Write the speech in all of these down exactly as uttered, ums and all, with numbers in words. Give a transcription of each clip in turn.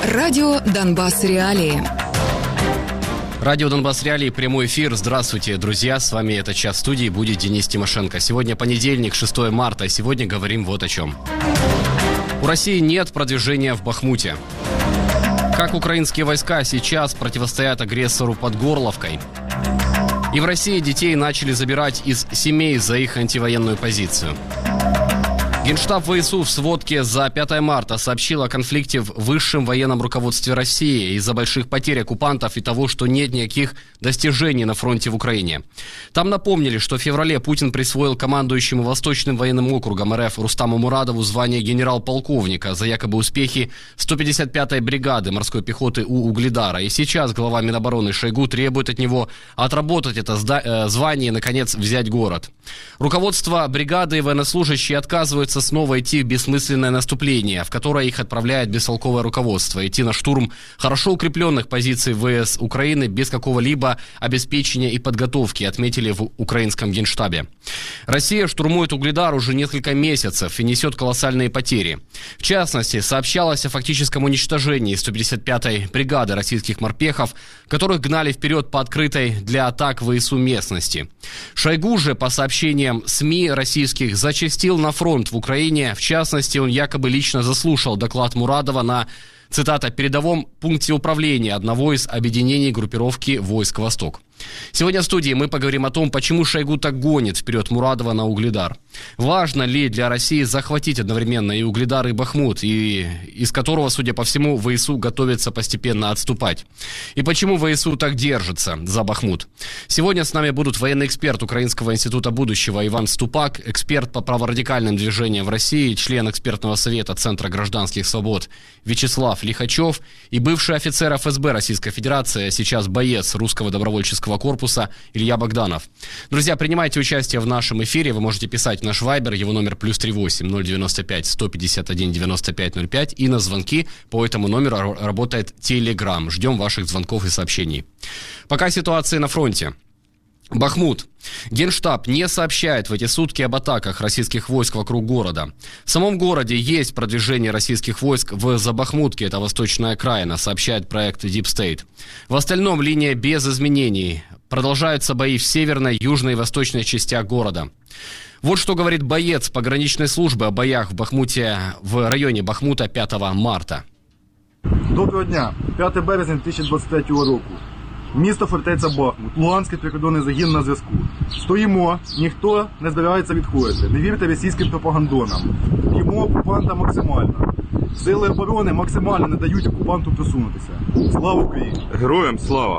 Радио «Донбасс Реалии». Радио «Донбасс Реалии», прямой эфир. Здравствуйте, друзья. С вами этот час студии будет Денис Тимошенко. Сегодня понедельник, шестое марта. Сегодня говорим вот о чем. У России нет продвижения в Бахмуте. Как украинские войска сейчас противостоят агрессору под Горловкой. И в России детей начали забирать из семей за их антивоенную позицию. Генштаб ВСУ в сводке за пятое марта сообщил о конфликте в высшем военном руководстве России из-за больших потерь оккупантов и того, что нет никаких достижений на фронте в Украине. Там напомнили, что в феврале Путин присвоил командующему Восточным военным округом РФ Рустаму Мурадову звание генерал-полковника за якобы успехи сто пятьдесят пятой бригады морской пехоты у Угледара. И сейчас глава Минобороны Шойгу требует от него отработать это звание и, наконец, взять город. Руководство бригады и военнослужащие отказываются снова идти в бессмысленное наступление, в которое их отправляет бестолковое руководство. Идти на штурм хорошо укрепленных позиций ВС Украины без какого-либо обеспечения и подготовки, отметили в украинском Генштабе. Россия штурмует Угледар уже несколько месяцев и несет колоссальные потери. В частности, сообщалось о фактическом уничтожении сто пятьдесят пятой бригады российских морпехов, которых гнали вперед по открытой для атак ВСУ местности. Шойгу же, по сообщениям СМИ российских, зачастил на фронт в Украине. В частности, он якобы лично заслушал доклад Мурадова на, цитата, «передовом пункте управления одного из объединений группировки войск «Восток». Сегодня в студии мы поговорим о том, почему Шойгу так гонит вперед Мурадова на Угледар. Важно ли для России захватить одновременно и Угледар, и Бахмут, и из которого, судя по всему, ВСУ готовится постепенно отступать? И почему ВСУ так держится за Бахмут? Сегодня с нами будут военный эксперт Украинского института будущего Иван Ступак, эксперт по праворадикальным движениям в России, член экспертного совета Центра гражданских свобод Вячеслав Лихачев и бывший офицер эф эс бэ Российской Федерации, а сейчас боец русского добровольческого корпуса Илья Богданов. Друзья, принимайте участие в нашем эфире. Вы можете писать в наш вайбер, его номер плюс три восемь ноль девяносто пять сто пятьдесят один девяносто пять ноль пять. И на звонки по этому номеру работает Телеграм. Ждем ваших звонков и сообщений. Пока ситуация на фронте. Бахмут. Генштаб не сообщает в эти сутки об атаках российских войск вокруг города. В самом городе есть продвижение российских войск в Забахмутке, это восточная окраина, сообщает проект Deep State. В остальном линия без изменений. Продолжаются бои в северной, южной и восточной частях города. Вот что говорит боец пограничной службы о боях в Бахмуте, в районе Бахмута пятого марта. Доброго дня. п'яте березня дві тисячі двадцять третього року. Місто фортеця Бахмут, Луганський прикордонний загін на зв'язку. Стоїмо, ніхто не збирається відходити. Не вірте російським пропагандонам. Б'ємо окупанта максимально. Сили оборони максимально не дають оккупанту просунутися. Слава Україні! Героям слава!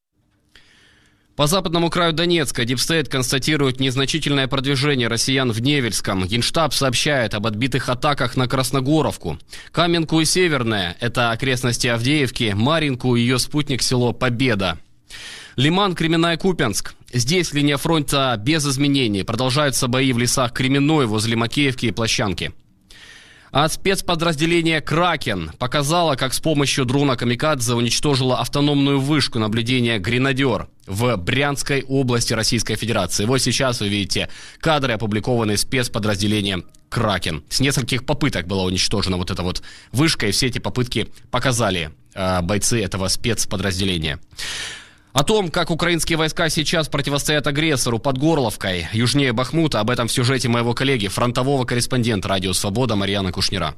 По западному краю Донецка Дипстейт констатирует незначительное продвижение россиян в Невельском. Генштаб сообщает об отбитых атаках на Красногоровку, Каменку и Северное, это окрестности Авдеевки, Маринку и ее спутник село Победа. Лиман, Кременная, Купянск. Здесь линия фронта без изменений. Продолжаются бои в лесах Кременной возле Макеевки и Площанки. А спецподразделение «Кракен» показало, как с помощью дрона «Камикадзе» уничтожило автономную вышку наблюдения «Гренадер» в Брянской области Российской Федерации. Вот сейчас вы видите кадры, опубликованные спецподразделением «Кракен». С нескольких попыток была уничтожена вот эта вот вышка, и все эти попытки показали э, бойцы этого спецподразделения. О том, как украинские войска сейчас противостоят агрессору под Горловкой, южнее Бахмута, об этом в сюжете моего коллеги, фронтового корреспондента «Радио Свобода» Марьяна Кушнира.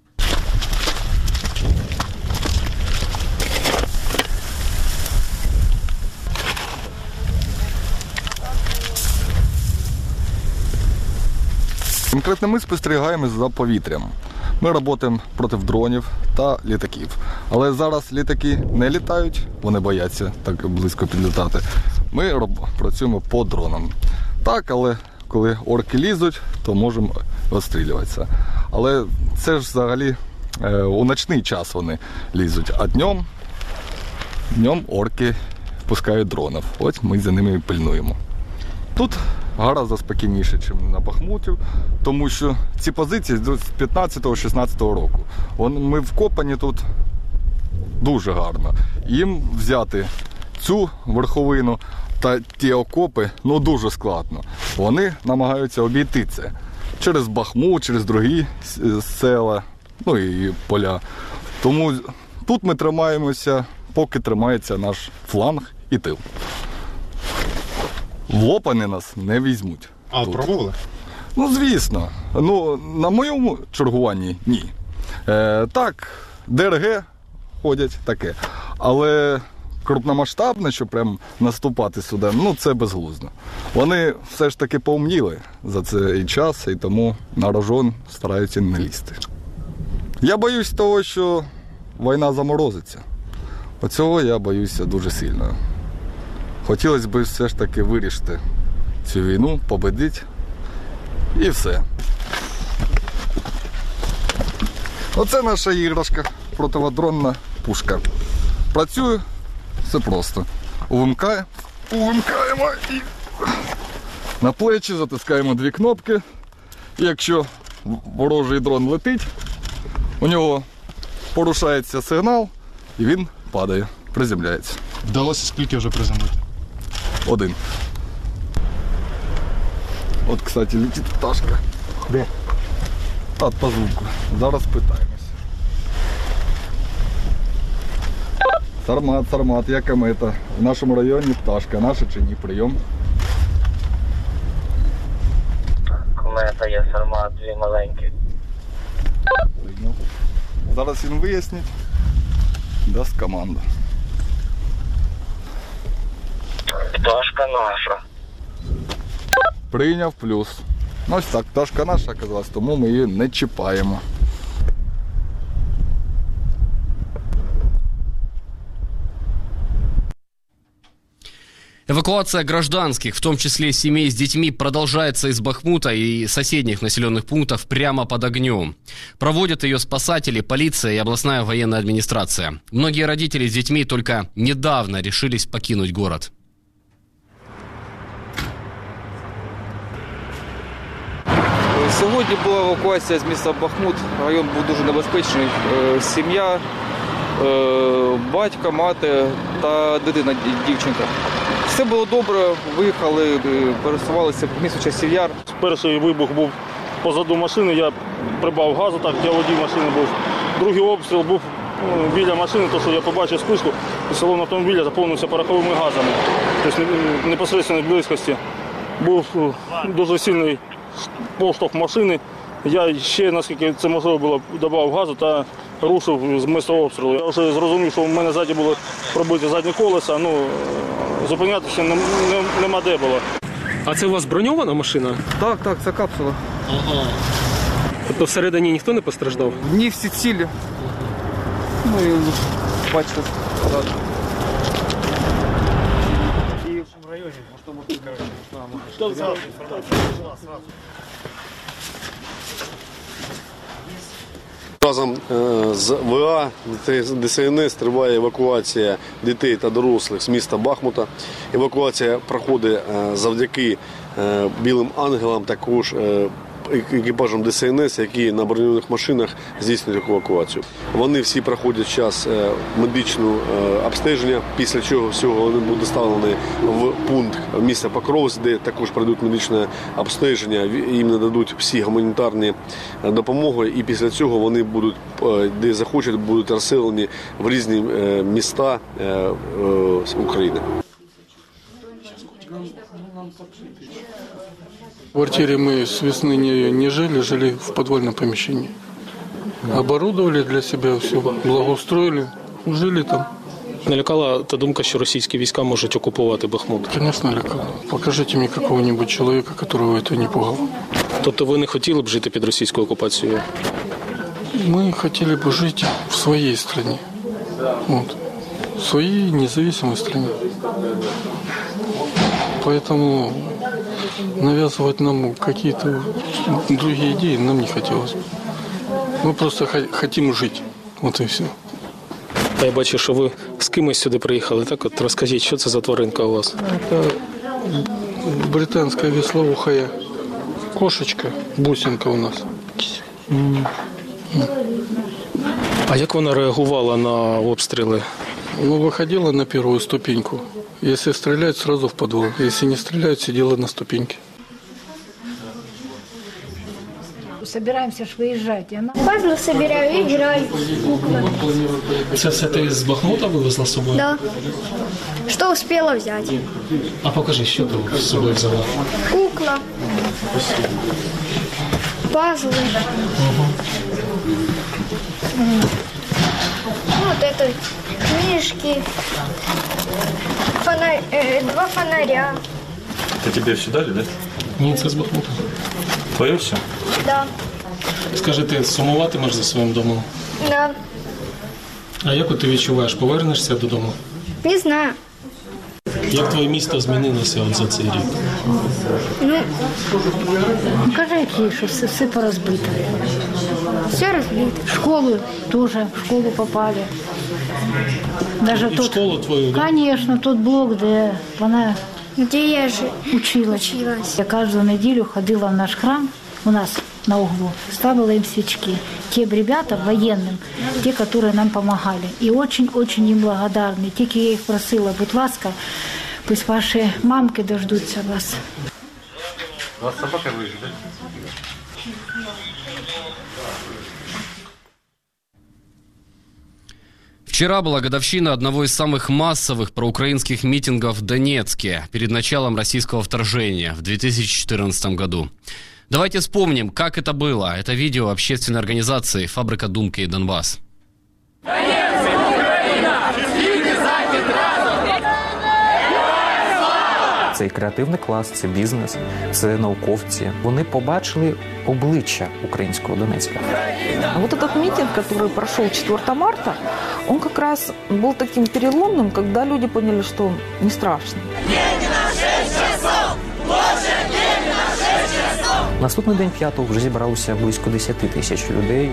Конкретно ми спостерігаємо за повітрям. Ми працюємо проти дронів та літаків. Але зараз літаки не літають, вони бояться так близько підлітати. Ми працюємо по дронам. Так, але коли орки лізуть, то можемо відстрілюватися. Але це ж взагалі у ночний час вони лізуть, а днем, днем орки пускають дронів. Ось ми за ними і пильнуємо. Тут гораздо спокійніше, ніж на Бахмуті, тому що ці позиції з п'ятнадцятого-шістнадцятого року. Ми вкопані тут дуже гарно. Їм взяти цю верховину та ті окопи, ну, дуже складно. Вони намагаються обійти це через Бахмут, через другі села, ну і поля. Тому Тут ми тримаємося, поки тримається наш фланг і тил. В лопани нас не візьмуть. А тут. Пробували? Ну, звісно. Ну, на моєму чергуванні ні. Е, так, ДРГ ходять таке. Але крупномасштабне, що прям наступати сюди, ну це безглуздо. Вони все ж таки поумніли за цей час, і тому на рожон стараються не лізти. Я боюсь того, що війна заморозиться. Оцього я боюся дуже сильно. Хотілося б все ж таки вирішити цю війну, победити і все. Оце наша іграшка, противодронна пушка. Працює все просто. Увімкаємо, увімкаємо і на плечі затискаємо дві кнопки. І якщо ворожий дрон летить, у нього порушається сигнал і він падає, приземляється. Вдалося скільки вже приземлити? Один. От, кстати, летить пташка. Де? От, по звуку. Зараз питаємося. Сармат, Сармат, як комета. В нашому районі пташка. Наша чи ні? Прийом. Комета є, Сармат, дві маленькі. Прийняв. Зараз він вияснить. Дасть команду. Пташка наша. Прийняв плюс. Ну ось так, пташка наша оказалась, тому ми її не чіпаємо. Эвакуация гражданских, в том числе семей с детьми, продолжается из Бахмута и соседних населенных пунктов прямо под огнем. Проводят ее спасатели, полиция и областная военная администрация. Многие родители с детьми только недавно решились покинуть город. Сьогодні була евакуація з міста Бахмут. Район був дуже небезпечний. Сім'я, батько, мати та дитина, дівчинка. Все було добре, виїхали, пересувалися по місту Часів Яр. Перший вибух був позаду машини, я прибав газу, так, я водій машини був. Другий обстріл був біля машини, то що я побачив спишку, і салон автомобіля заповнився пороховими газами. Тобто в непосередньо в близькості був дуже сильний поштовх машини. Я ще, наскільки це можливо було, додав газу та рушив з місця обстрілу. Я вже зрозумів, що в мене ззаді було пробиті задні колеса, ну, зупинятися нема де було. А це у вас броньована машина? Так, так, це капсула. Ага. Тобто всередині ніхто не постраждав? Ні, всі цілі. Ну і бачите. Разом з ВА, ДСНС триває евакуація дітей та дорослих з міста Бахмута. Евакуація проходить завдяки Білим ангелам, також екіпажам ДСНС, які на броньованих машинах здійснюють евакуацію. Вони всі проходять зараз медичне обстеження, після чого всього вони будуть доставлені в пункт міста Покровськ, де також пройдуть медичне обстеження, їм нададуть всі гуманітарні допомоги, і після цього вони будуть, де захочуть, будуть розселені в різні міста України. В квартире мы с весны не, не жили, жили в подвальном помещении. Оборудовали для себя все, благоустроили, жили там. Не лякала та думка, що російські війська можуть окупувати Бахмут? Конечно, лякало. Покажите мне какого-нибудь человека, которого это не пугало. Тобто ви не хотіли б жити під російською окупацією? Мы хотели бы жить в своей стране. Вот. В своей независимой стране. Поэтому навязывать нам какие-то другие идеи нам не хотелось. Мы просто хотим жить. Вот и все. А я бачу, що ви з кимось сюди приїхали. Так от розкажіть, що це за тваринка у вас? Это британская веслоухая кошечка, бусинка у нас. А як вона реагувала на обстріли? Ну, выходила на первую ступеньку. Если стреляют, сразу в подвал. Если не стреляют, сидела на ступеньке. собираемся ж выезжать. И она... Пазлы собираю, играю, куклы. Це все ти з Бахмута вивезла з собою? Да. Что успела взять? А покажи, що ти з собою взяла? Кукла. Пазлы. Угу. Вот это книжки. Фонарь, э, два фонаря. Это тебе все дали, да? Ні, це з Бахмута. Твое все? Да. Скажи, ти сумуватимеш за своїм домом? Да. А як от ти відчуваєш, повернешся додому? Не знаю. Як твоє місто змінилося от за цей рік? Ну, кажи, які, що все, все порозбито. Все розбито. В школу тоже, в школу попали. Даже І в тот, школу твою, да? конечно, тот блок, де вона где я же училась. училась. Я каждую неделю ходила в наш храм, у нас на углу, ставила им свечки. Тем ребятам, военным, те, которые нам помогали. И очень-очень им благодарны. Тільки я их просила, будь ласка, пусть ваши мамки дождутся вас. У вас собака выжила, да? Вчера была годовщина одного из самых массовых проукраинских митингов в Донецке перед началом российского вторжения в две тысячи четырнадцатом году. Давайте вспомним, как это было. Это видео общественной организации «Фабрика думки Донбасс». Це і креативний клас, це бізнес, це науковці. Вони побачили обличчя українського Донецька. А вот этот митинг, который прошел четвёртого марта, он как раз был таким переломным, когда люди поняли, что не страшно. Наступний день п'ятого вже зібралося близько десять тисяч людей.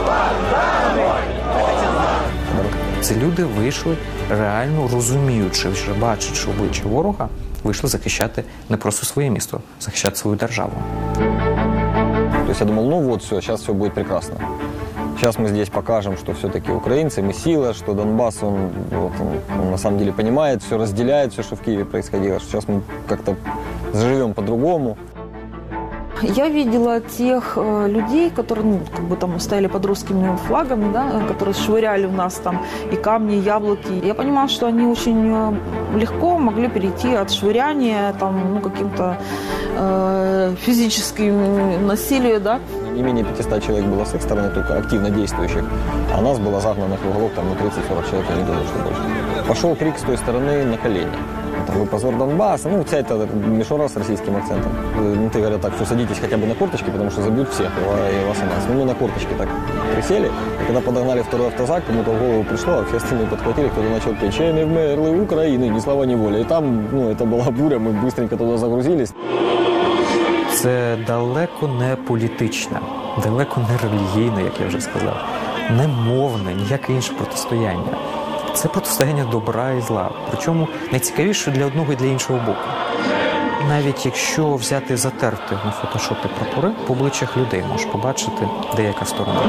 Ці люди вийшли, реально розуміючи, вже бачачи обличчя ворога, вийшли захищати не просто своє місто, захищати свою державу. То есть я думал, ну вот, все, сейчас все будет прекрасно. Сейчас мы здесь покажем, что все-таки украинцы, мы сила, что Донбасс, он, вот, он, он на самом деле понимает, все разделяет, все, что в Киеве происходило, что сейчас мы как-то заживем по-другому. Я видела тех э, людей, которые, ну, как бы там стояли под русскими флагами, да, которые швыряли в нас там и камни, и яблоки. Я понимала, что они очень легко могли перейти от швыряния там, ну, каким-то э, физическим насилию, да. Не менее пятисот человек было с их стороны, только активно действующих, а нас было загнано в уголок там, ну, тридцать-сорок человек, я не думаю, что больше. Пошел крик с той стороны на колени. Вы позор Донбасса, ну, вся эта мишура с российским акцентом. Ну, ты говорят так, что садитесь хотя бы на корточки, потому что забьют всех, и вас и нас. Ну, мы на корточки так присели, и когда подогнали второй автозак, кому-то в голову пришло, а все остальные подхватили, кто-то начал петь «Ще не вмерли України, ні слава, ні воля». И там, ну, это была буря, мы быстренько туда загрузились. Це далеко не політичне, далеко не релігійне, як я вже сказав, не мовне, ніяке інше протистояння. Це протистояння добра і зла. Причому найцікавіше для одного і для іншого боку. Навіть якщо взяти затерти на фотошопі прапори, по обличчях людей можеш побачити деяка сторона.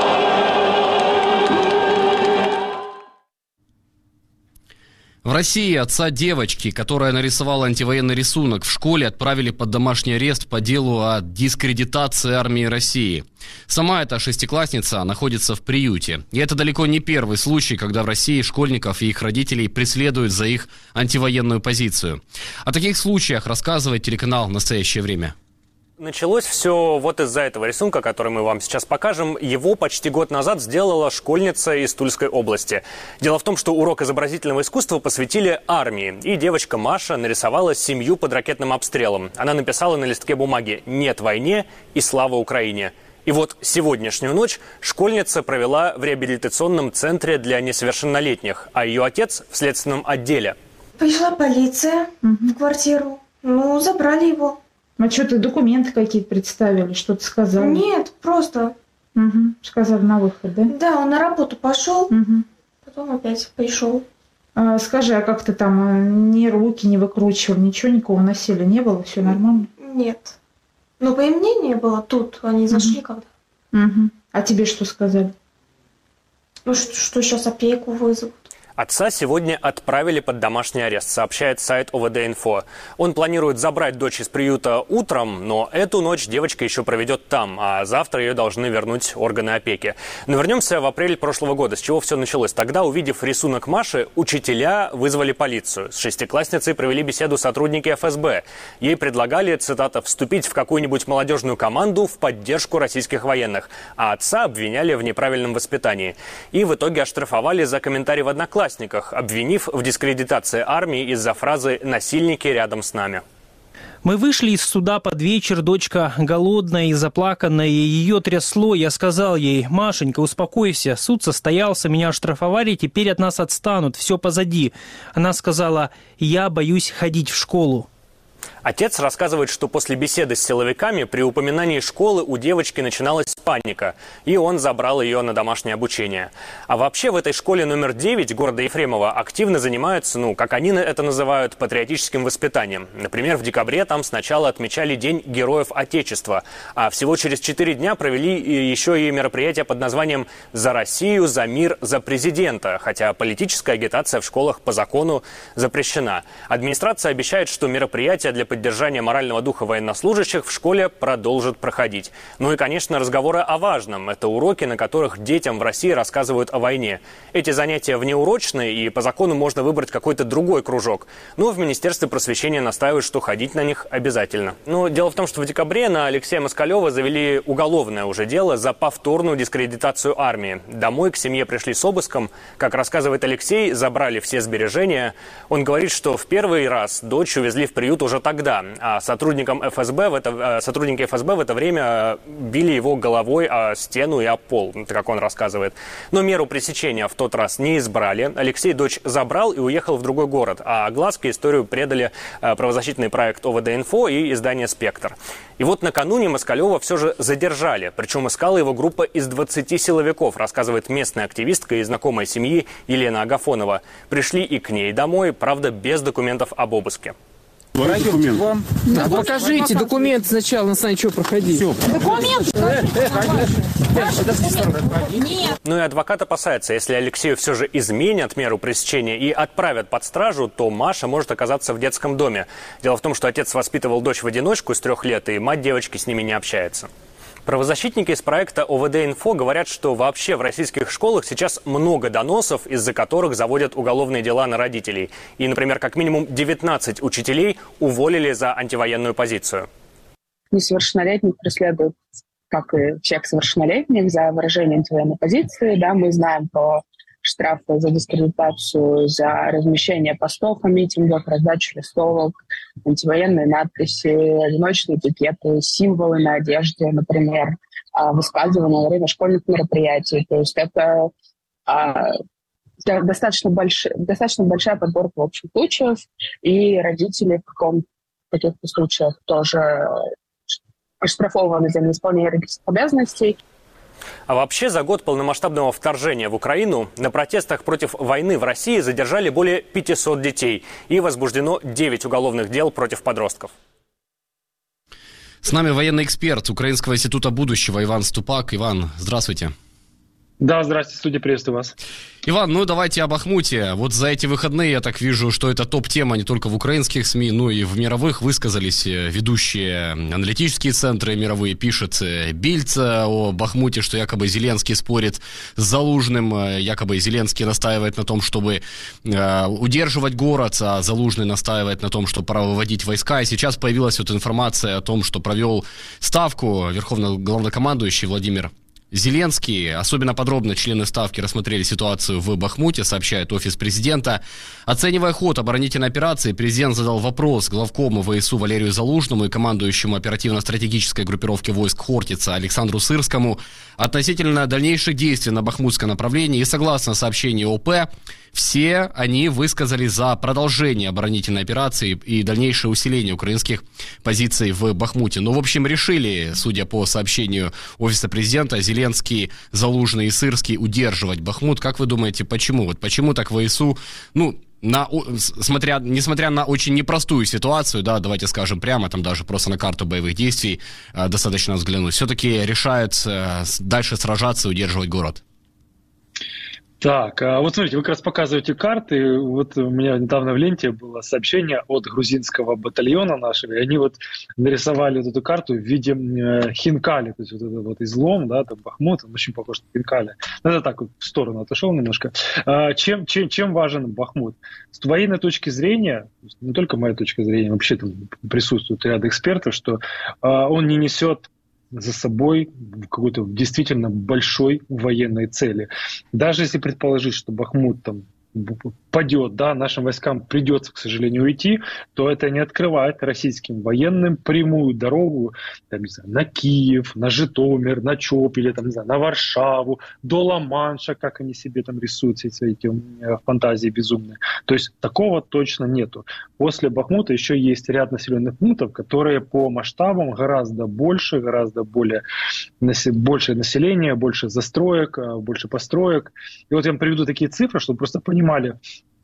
В России отца девочки, которая нарисовала антивоенный рисунок в школе, отправили под домашний арест по делу о дискредитации армии России. Сама эта шестиклассница находится в приюте. И это далеко не первый случай, когда в России школьников и их родителей преследуют за их антивоенную позицию. О таких случаях рассказывает телеканал «Настоящее время». Началось все вот из-за этого рисунка, который мы вам сейчас покажем. Его почти год назад сделала школьница из Тульской области. Дело в том, что урок изобразительного искусства посвятили армии. И девочка Маша нарисовала семью под ракетным обстрелом. Она написала на листке бумаги «Нет войне и слава Украине». И вот сегодняшнюю ночь школьница провела в реабилитационном центре для несовершеннолетних, а ее отец в следственном отделе. Пришла полиция угу. в квартиру. Ну, забрали его. А что, ты документы какие-то представили, что-то сказали? Нет, просто. Угу. Сказали на выход, да? Да, он на работу пошел, угу. потом опять пришел. А, скажи, а как ты там ни руки не выкручивал, ничего, никакого насилия не было, все нормально? Нет. Ну, по мне не было, тут они зашли угу. когда. Угу. А тебе что сказали? Ну, что, что сейчас опеку вызовут. Отца сегодня отправили под домашний арест, сообщает сайт о вэ дэ-инфо. Он планирует забрать дочь из приюта утром, но эту ночь девочка еще проведет там, а завтра ее должны вернуть органы опеки. Но вернемся в апрель прошлого года. С чего все началось? Тогда, увидев рисунок Маши, учителя вызвали полицию. С шестиклассницей провели беседу сотрудники эф эс бэ. Ей предлагали, цитата, «вступить в какую-нибудь молодежную команду в поддержку российских военных», а отца обвиняли в неправильном воспитании. И в итоге оштрафовали за комментарий в Одноклассниках, обвинив в дискредитации армии из-за фразы «насильники рядом с нами». Мы вышли из суда под вечер, дочка голодная и заплаканная, ее трясло. Я сказал ей: «Машенька, успокойся, суд состоялся, меня оштрафовали, теперь от нас отстанут, все позади». Она сказала: «Я боюсь ходить в школу». Отец рассказывает, что после беседы с силовиками при упоминании школы у девочки начиналась паника, и он забрал ее на домашнее обучение. А вообще в этой школе номер девять города Ефремова активно занимаются, ну, как они это называют, патриотическим воспитанием. Например, в декабре там сначала отмечали День Героев Отечества, а всего через четыре дня провели еще и мероприятие под названием «За Россию, за мир, за президента», хотя политическая агитация в школах по закону запрещена. Администрация обещает, что мероприятия для поддержания морального духа военнослужащих в школе продолжит проходить. Ну и, конечно, разговоры о важном. Это уроки, на которых детям в России рассказывают о войне. Эти занятия внеурочные, и по закону можно выбрать какой-то другой кружок. Но в Министерстве просвещения настаивают, что ходить на них обязательно. Но дело в том, что в декабре на Алексея Москалева завели уголовное уже дело за повторную дискредитацию армии. Домой к семье пришли с обыском. Как рассказывает Алексей, забрали все сбережения. Он говорит, что в первый раз дочь увезли в приют уже тогда. А сотрудникам эф эс бэ в это, сотрудники эф эс бэ в это время били его головой о стену и о пол, как он рассказывает. Но меру пресечения в тот раз не избрали. Алексей дочь забрал и уехал в другой город. А огласке историю предали правозащитный проект о вэ дэ-инфо и издание «Спектр». И вот накануне Москалева все же задержали. Причем искала его группа из двадцати силовиков, рассказывает местная активистка и знакомая семьи Елена Агафонова. Пришли и к ней домой, правда, без документов об обыске. Документ. Вам. Да, покажите документ сначала, на основании чего проходить. Документ? Ну и адвокат опасается, если Алексею все же изменят меру пресечения и отправят под стражу, то Маша может оказаться в детском доме. Дело в том, что отец воспитывал дочь в одиночку с трех лет, и мать девочки с ними не общается. Правозащитники из проекта о вэ дэ-инфо говорят, что вообще в российских школах сейчас много доносов, из-за которых заводят уголовные дела на родителей. И, например, как минимум девятнадцать учителей уволили за антивоенную позицию. Несовершеннолетних преследуют, как и всех совершеннолетних, за выражение антивоенной позиции. Да, мы знаем про штрафы за дискредитацию, за размещение постов на митингах, раздачу листовок, антивоенные надписи, одиночные пикеты, символы на одежде, например, высказывания во время школьных мероприятий. То есть это а, достаточно, больш... достаточно большая подборка в общем случаев, и родители в, каком... в каких-то случаях тоже оштрафованы за неисполнение родительских обязанностей. А вообще за год полномасштабного вторжения в Украину на протестах против войны в России задержали более пятисот детей и возбуждено девять уголовных дел против подростков. С нами военный эксперт Украинского института будущего Иван Ступак. Иван, здравствуйте. Да, здравствуйте, студия, приветствую вас. Иван, ну давайте о Бахмуте. Вот за эти выходные я так вижу, что это топ-тема не только в украинских СМИ, но и в мировых. Высказались ведущие аналитические центры мировые. Пишет Бильд о Бахмуте, что якобы Зеленский спорит с Залужным. Якобы Зеленский настаивает на том, чтобы э, удерживать город, а Залужный настаивает на том, что пора выводить войска. И сейчас появилась вот информация о том, что провел ставку верховный главнокомандующий Владимир Зеленский. Особенно подробно члены ставки рассмотрели ситуацию в Бахмуте, сообщает офис президента. Оценивая ход оборонительной операции, президент задал вопрос главкому ВСУ Валерию Залужному и командующему оперативно-стратегической группировки войск Хортица Александру Сырскому относительно дальнейших действий на бахмутском направлении. И согласно сообщению ОП, все они высказали за продолжение оборонительной операции и дальнейшее усиление украинских позиций в Бахмуте. Но, в общем, решили, судя по сообщению офиса президента, Зеленский, Залужный и Сырский удерживать Бахмут. Как вы думаете, почему? Вот почему так ВСУ, ну, на, смотря, несмотря на очень непростую ситуацию, да, давайте скажем прямо, там даже просто на карту боевых действий э, достаточно взглянуть, все-таки решают э, дальше сражаться и удерживать город? Так, а вот смотрите, вы как раз показываете карты. Вот у меня недавно в ленте было сообщение от грузинского батальона нашего, и они вот нарисовали вот эту карту в виде э, хинкали, то есть вот этот вот излом, да, там Бахмут, он очень похож на хинкали. Ну, это так вот в сторону отошел немножко. А, чем, чем, чем важен Бахмут? С военной точки зрения, не только моя точка зрения, вообще там присутствует ряд экспертов, что а, он не несет за собой какой-то действительно большой военной цели. Даже если предположить, что Бахмут там падет, да, нашим войскам придется, к сожалению, уйти, то это не открывает российским военным прямую дорогу там, не знаю, на Киев, на Житомир, на Чоп, или там, не знаю, на Варшаву, до Ла-Манша, как они себе там рисуют все эти фантазии безумные. То есть такого точно нету. После Бахмута еще есть ряд населенных пунктов, которые по масштабам гораздо больше, гораздо более, больше населения, больше застроек, больше построек. И вот я вам приведу такие цифры, чтобы просто понимать, понимали,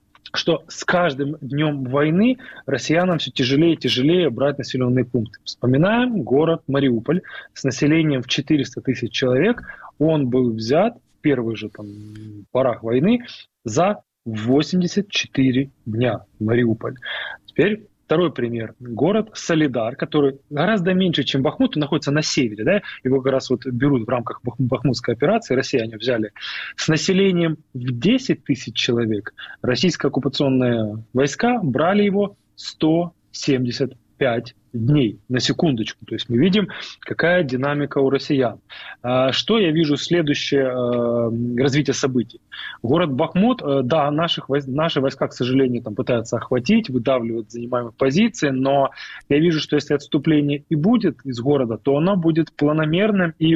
что с каждым днем войны россиянам все тяжелее и тяжелее брать населенные пункты. Вспоминаем город Мариуполь с населением в четыреста тысяч человек. Он был взят в первых же там, порах войны за восемьдесят четыре дня. Мариуполь. Теперь второй пример. Город Солидар, который гораздо меньше, чем Бахмут, он находится на севере. Да? Его как раз вот берут в рамках бахмутской операции, россияне взяли. С населением в десять тысяч человек российские оккупационные войска брали его сто семьдесят пять дней, на секундочку. То есть мы видим, какая динамика у россиян. Что я вижу следующее развитие событий? Город Бахмут, да, наших, наши войска, к сожалению, там пытаются охватить, выдавливают занимаемые позиции, но я вижу, что если отступление и будет из города, то оно будет планомерным и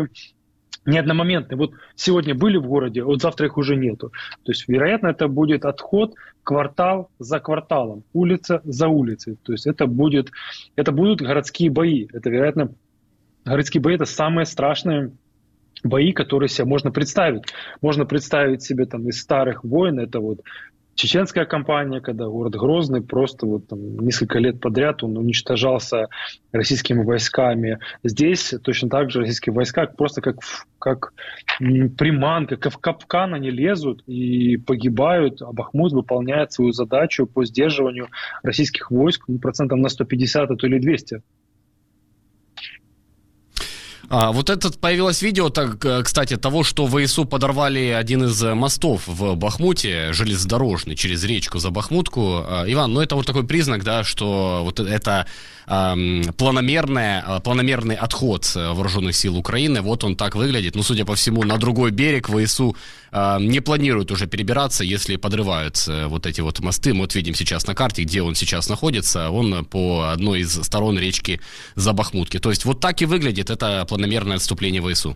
не одномоментный. Вот сегодня были в городе, вот завтра их уже нету. То есть, вероятно, это будет отход квартал за кварталом, улица за улицей. То есть это, будет, это будут городские бои. Это, вероятно, городские бои – это самые страшные бои, которые себе можно представить. Можно представить себе там из старых войн, это вот чеченская кампания, когда город Грозный просто вот там несколько лет подряд он уничтожался российскими войсками. Здесь точно так же российские войска просто как, как приманка, как в капкан они лезут и погибают, а Бахмут выполняет свою задачу по сдерживанию российских войск ну, процентов на сто пятьдесят, а то или двести. А, вот это появилось видео, так, кстати, того, что ВСУ подорвали один из мостов в Бахмуте, железнодорожный, через речку за Бахмутку. А, Иван, ну это вот такой признак, да, что вот это а, планомерное, планомерный отход вооруженных сил Украины, вот он так выглядит. Ну, судя по всему, на другой берег ВСУ а, не планируют уже перебираться, если подрываются вот эти вот мосты. Мы вот видим сейчас на карте, где он сейчас находится. Он по одной из сторон речки за Бахмутки. То есть вот так и выглядит это планомерное отступление ВСУ.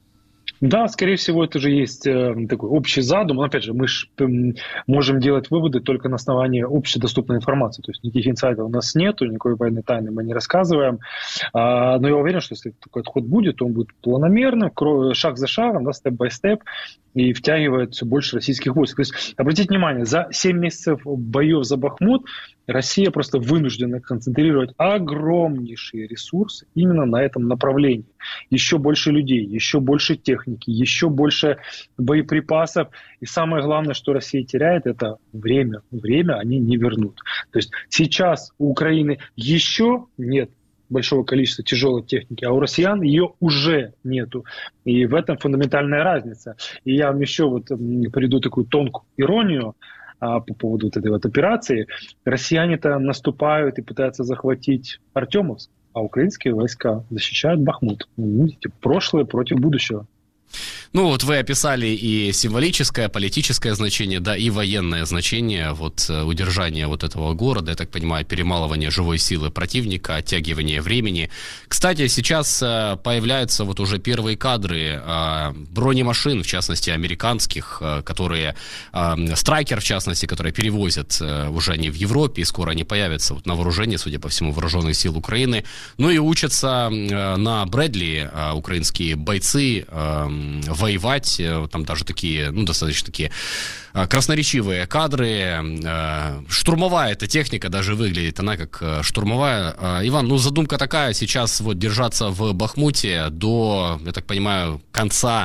Да, скорее всего, это же есть э, такой общий задум. Но, опять же, мы ж, э, можем делать выводы только на основании общедоступной информации. То есть никаких инсайдов у нас нету, никакой военной тайны мы не рассказываем. А, но я уверен, что если такой отход будет, то он будет планомерным, шаг за шагом, да, степ-бай-степ, и втягивает все больше российских войск. То есть, обратите внимание, за семь месяцев боев за Бахмут Россия просто вынуждена концентрировать огромнейшие ресурсы именно на этом направлении. Еще больше людей, еще больше техники, еще больше боеприпасов. И самое главное, что Россия теряет, это время. Время они не вернут. То есть сейчас у Украины еще нет большого количества тяжелой техники, а у россиян ее уже нету. И в этом фундаментальная разница. И я вам еще вот приведу такую тонкую иронию а, по поводу вот этой вот операции. Россияне-то наступают и пытаются захватить Артемовск, а украинские войска защищают Бахмут. Видите, прошлое против будущего. Ну вот вы описали и символическое, политическое значение, да, и военное значение вот удержания вот этого города, я так понимаю, перемалывание живой силы противника, оттягивание времени. Кстати, сейчас появляются вот уже первые кадры бронемашин, в частности, американских, которые, Страйкер, в частности, которые перевозят уже они в Европе, и скоро они появятся вот на вооружении, судя по всему, вооруженных сил Украины. Ну и учатся на Брэдли украинские бойцы воевать, там даже такие, ну, достаточно такие красноречивые кадры. Штурмовая эта техника даже выглядит, она как штурмовая. Иван, ну, задумка такая, сейчас вот держаться в Бахмуте до, я так понимаю, конца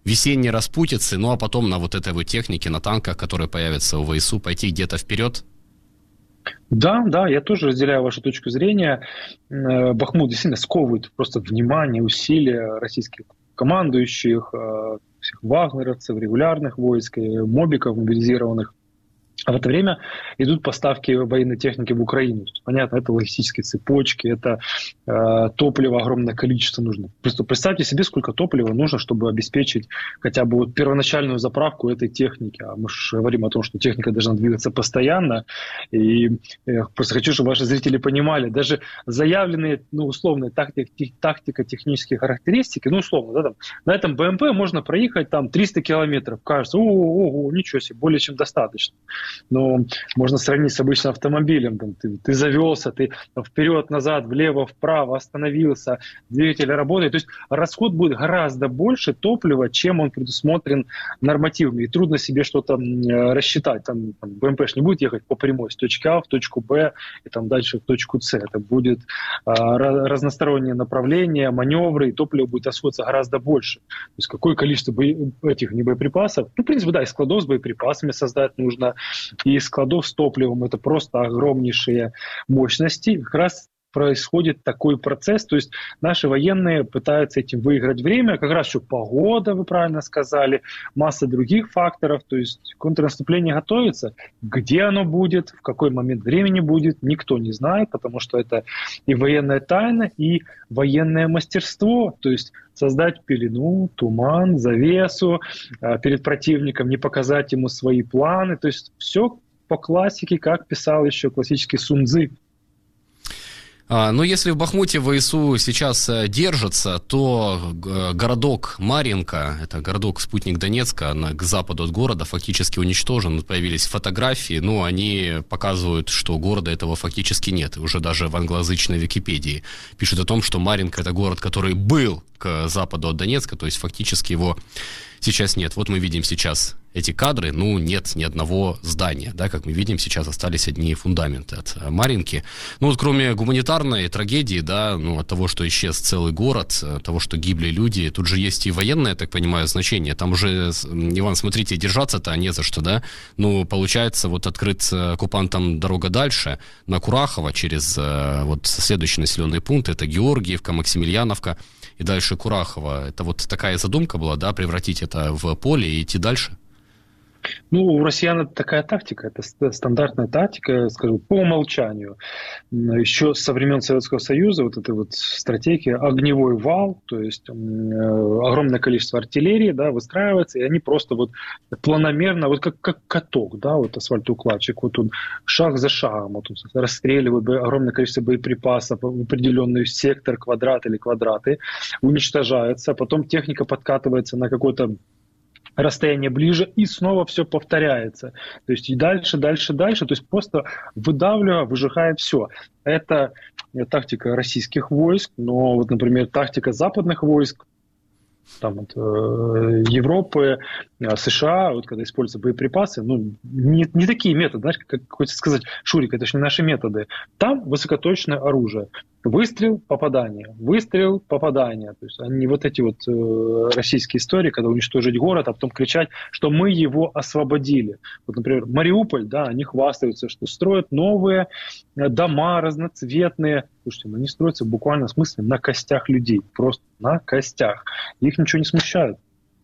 весенней распутицы, ну а потом на вот этой вот технике, на танках, которые появятся у ВСУ, пойти где-то вперед? Да, да, я тоже разделяю вашу точку зрения. Бахмут действительно сковывает просто внимание, усилия российских командующих, всех вагнеровцев, регулярных войск, мобиков мобилизированных. А в это время идут поставки военной техники в Украину. Понятно, это логистические цепочки, это э, топлива огромное количество нужно. Просто представьте себе, сколько топлива нужно, чтобы обеспечить хотя бы вот первоначальную заправку этой техники. А мы же говорим о том, что техника должна двигаться постоянно. И э, просто хочу, чтобы ваши зрители понимали, даже заявленные, ну, условные тактик, тактико-технические характеристики, ну, условно, да, там, на этом БМП можно проехать там триста километров. Кажется, ого, ничего себе, более чем достаточно. Но можно сравнить с обычным автомобилем. Там, ты, ты завелся, ты вперед, назад, влево, вправо остановился, двигатель работает. То есть расход будет гораздо больше топлива, чем он предусмотрен нормативами. И трудно себе что-то рассчитать. Там, там БМП не будет ехать по прямой с точки А в точку Б и там дальше в точку С. Это будет а, разностороннее направление, маневры, и топливо будет расходиться гораздо больше. То есть какое количество бо... этих не боеприпасов? Ну, в принципе, да, и складов с боеприпасами создать нужно, и складов с топливом. Это просто огромнейшие мощности. Как раз происходит такой процесс, то есть наши военные пытаются этим выиграть время, как раз еще погода, вы правильно сказали, масса других факторов, то есть контрнаступление готовится. Где оно будет, в какой момент времени будет, никто не знает, потому что это и военная тайна, и военное мастерство, то есть создать пелену, туман, завесу перед противником, не показать ему свои планы, то есть все по классике, как писал еще классический Сун Цзы. Но если в Бахмуте ВСУ сейчас держится, то городок Марьинка, это городок-спутник Донецка, к западу от города, фактически уничтожен. Появились фотографии, но они показывают, что города этого фактически нет. Уже даже в англоязычной Википедии пишут о том, что Марьинка — это город, который был к западу от Донецка, то есть фактически его сейчас нет. Вот мы видим сейчас эти кадры, ну, нет ни одного здания, да, как мы видим, сейчас остались одни фундаменты от Марьинки. Ну, вот кроме гуманитарной трагедии, да, ну, от того, что исчез целый город, от того, что гибли люди, тут же есть и военное, я так понимаю, значение. Там уже, Иван, смотрите, держаться-то не за что, да, ну, получается, вот открыть оккупантам дорога дальше, на Курахово, через вот следующий населенный пункт, это Георгиевка, Максимiliaновка, и дальше Курахово. Это вот такая задумка была, да, превратить это в поле и идти дальше? Ну, у россиян это такая тактика, это стандартная тактика, скажем, по умолчанию. Еще со времен Советского Союза вот эта вот стратегия огневой вал, то есть э, огромное количество артиллерии, да, выстраивается, и они просто вот планомерно, вот как, как каток, да, вот асфальтоукладчик, вот он шаг за шагом, вот он расстреливает огромное количество боеприпасов в определенный сектор, квадрат или квадраты, уничтожается, потом техника подкатывается на какой-то расстояние ближе, и снова все повторяется. То есть и дальше, дальше, дальше, то есть просто выдавливая, выжигая все. Это тактика российских войск, но вот, например, тактика западных войск, там, вот, э, Европы, э, США, вот когда используются боеприпасы, ну, не, не такие методы, знаешь, как хочется сказать, Шурик, это же не наши методы. Там высокоточное оружие. Выстрел, попадание, выстрел, попадание. То есть они вот эти вот э, российские истории, когда уничтожить город, а потом кричать, что мы его освободили. Вот, например, Мариуполь, да, они хвастаются, что строят новые дома разноцветные. Слушайте, они строятся в буквальном смысле на костях людей, просто на костях. Их ничего не смущает.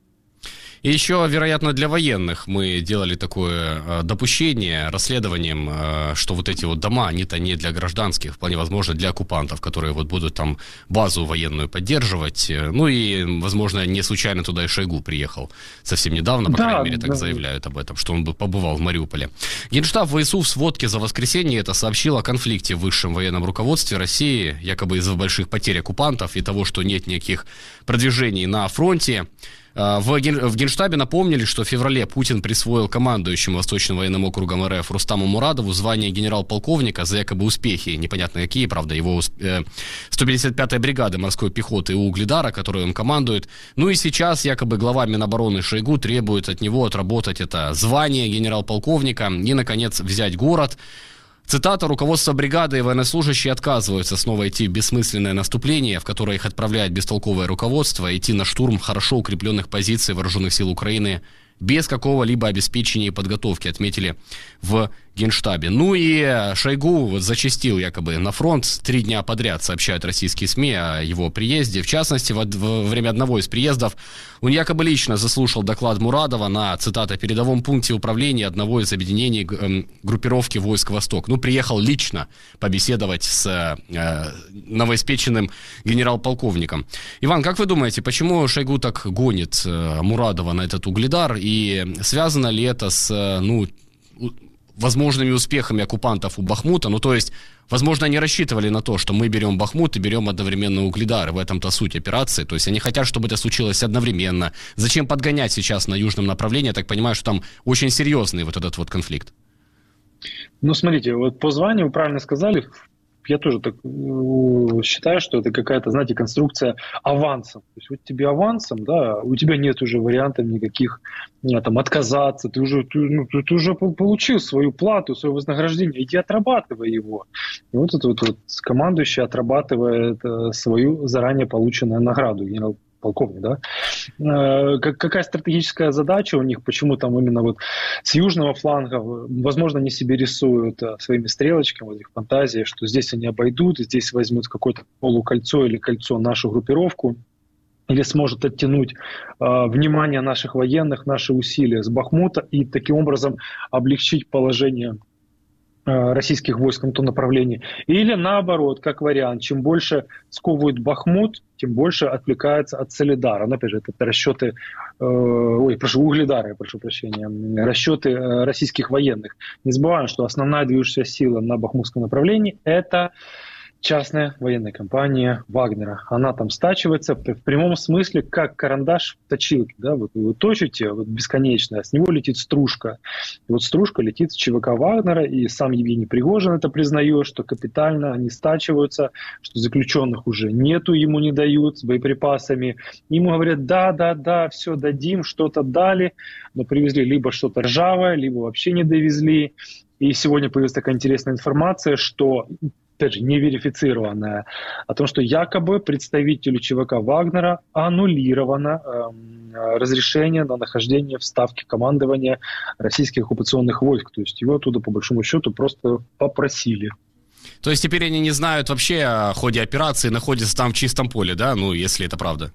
И еще, вероятно, для военных мы делали такое э, допущение расследованием, э, что вот эти вот дома, они-то не для гражданских, вполне возможно, для оккупантов, которые вот будут там базу военную поддерживать. Ну и, возможно, не случайно туда и Шойгу приехал совсем недавно, по да, крайней мере, так да. заявляют об этом, что он бы побывал в Мариуполе. Генштаб ВСУ в сводке за воскресенье это сообщил о конфликте в высшем военном руководстве России, якобы из-за больших потерь оккупантов и того, что нет никаких продвижений на фронте. В, ген, в Генштабе напомнили, что в феврале Путин присвоил командующему Восточным военным округом РФ Рустаму Мурадову звание генерал-полковника за якобы успехи, непонятно какие, правда, его э, сто пятьдесят пятой бригады морской пехоты у Угледара, которой он командует. Ну и сейчас якобы глава Минобороны Шойгу требует от него отработать это звание генерал-полковника и, наконец, взять город. Цитата: «Руководство бригады и военнослужащие отказываются снова идти в бессмысленное наступление, в которое их отправляет бестолковое руководство, идти на штурм хорошо укрепленных позиций вооруженных сил Украины без какого-либо обеспечения и подготовки», отметили в Генштабе. Ну и Шойгу вот зачастил якобы на фронт. Три дня подряд сообщают российские СМИ о его приезде. В частности, во, во время одного из приездов он якобы лично заслушал доклад Мурадова на, цитата, «передовом пункте управления одного из объединений э, группировки войск «Восток». Ну, приехал лично побеседовать с э, новоиспеченным генерал-полковником. Иван, как вы думаете, почему Шойгу так гонит э, Мурадова на этот угледар? И связано ли это с, ну, возможными успехами оккупантов у Бахмута? Ну, то есть, возможно, они рассчитывали на то, что мы берем Бахмут и берем одновременно Угледар, и в этом-то суть операции. То есть, они хотят, чтобы это случилось одновременно. Зачем подгонять сейчас на южном направлении? Я так понимаю, что там очень серьезный вот этот вот конфликт. Ну, смотрите, вот по званию, вы правильно сказали, я тоже так считаю, что это какая-то, знаете, конструкция авансом. То есть вот тебе авансом, да, у тебя нет уже вариантов никаких, ну, там, отказаться, ты уже, ты, ну, ты уже получил свою плату, свое вознаграждение, иди отрабатывай его. И вот этот вот, вот командующий отрабатывает свою заранее полученную награду, генерал полковник, да? Какая стратегическая задача у них, почему там именно вот с южного фланга, возможно, они себе рисуют своими стрелочками, вот их фантазии, что здесь они обойдут, здесь возьмут какое-то полукольцо или кольцо нашу группировку, или сможет оттянуть э, внимание наших военных, наши усилия с Бахмута и таким образом облегчить положение российских войск на том направлении. Или наоборот, как вариант, чем больше сковывают Бахмут, тем больше отвлекается от Солидара. Но, опять же, это расчеты, э, ой, прошу, Угледара, я прошу прощения, расчеты э, российских военных. Не забываем, что основная движущая сила на бахмутском направлении – это частная военная компания Вагнера. Она там стачивается в прямом смысле, как карандаш в точилке. Да? Вот вы его точите вот бесконечно, а с него летит стружка. И вот стружка летит с ЧВК Вагнера, и сам Евгений Пригожин это признает, что капитально они стачиваются, что заключенных уже нету, ему не дают с боеприпасами. Ему говорят, да-да-да, все дадим, что-то дали, но привезли либо что-то ржавое, либо вообще не довезли. И сегодня появилась такая интересная информация, что, опять же, не верифицированная, о том, что якобы представителю ЧВК Вагнера аннулировано э, разрешение на нахождение в ставке командования российских оккупационных войск. То есть его оттуда, по большому счету, просто попросили. То есть теперь они не знают вообще о ходе операции, находятся там в чистом поле, да? Ну, если это правда.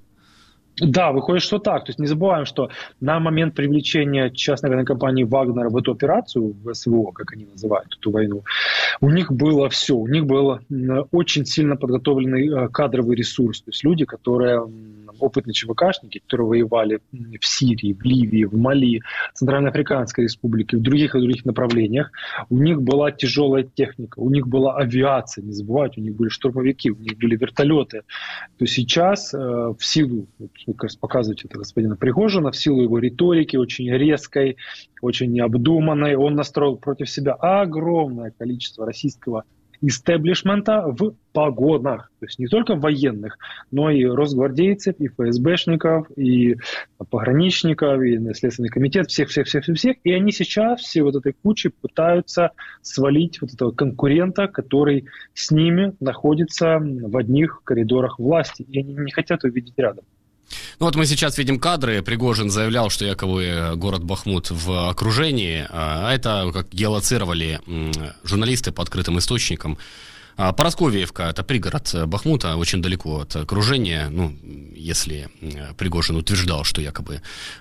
Да, выходит, что так. То есть не забываем, что на момент привлечения частной военной компании Вагнера в эту операцию, в СВО, как они называют эту войну, у них было все. У них был очень сильно подготовленный кадровый ресурс. То есть люди, которые опытные ЧВКшники, которые воевали в Сирии, в Ливии, в Мали, в Центральноафриканской республике, в других и других направлениях. У них была тяжелая техника, у них была авиация, не забывайте, у них были штурмовики, у них были вертолеты. То есть сейчас в силу, вы как раз показываете это господина Пригожина, в силу его риторики, очень резкой, очень необдуманной, он настроил против себя огромное количество российского истеблишмента в погонах. То есть не только военных, но и росгвардейцев, и ФСБшников, и пограничников, и Следственный комитет, всех-всех-всех-всех. И они сейчас все вот этой кучей пытаются свалить вот этого конкурента, который с ними находится в одних коридорах власти. И они не хотят увидеть рядом. Ну вот мы сейчас видим кадры. Пригожин заявлял, что якобы город Бахмут в окружении. А это как геолоцировали журналисты по открытым источникам. Парасковьевка – это пригород Бахмута, очень далеко от окружения. Ну, если Пригожин утверждал, что якобы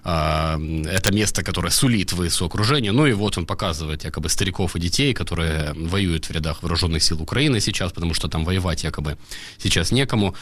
а, это место, которое сулит высу окружению. Ну и вот он показывает якобы стариков и детей, которые воюют в рядах вооруженных сил Украины сейчас, потому что там воевать якобы сейчас некому.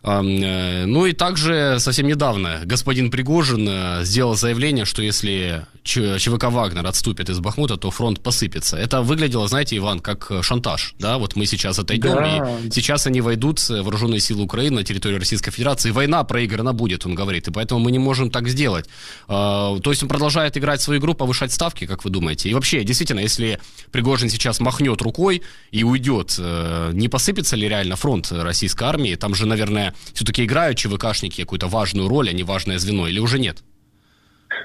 Ну и также совсем недавно господин Пригожин сделал заявление, что если ЧВК «Вагнер» отступит из Бахмута, то фронт посыпется. Это выглядело, знаете, Иван, как шантаж. Да? Вот мы сейчас отойдем, да. И сейчас они войдут в вооруженные силы Украины на территорию Российской Федерации, и война проиграна будет, он говорит, и поэтому мы не можем так сделать. То есть он продолжает играть свою игру, повышать ставки, как вы думаете? И вообще, действительно, если Пригожин сейчас махнет рукой и уйдет, не посыпется ли реально фронт российской армии? Там же, наверное, все-таки играют ЧВКшники какую-то важную роль, а не важное звено, или уже нет?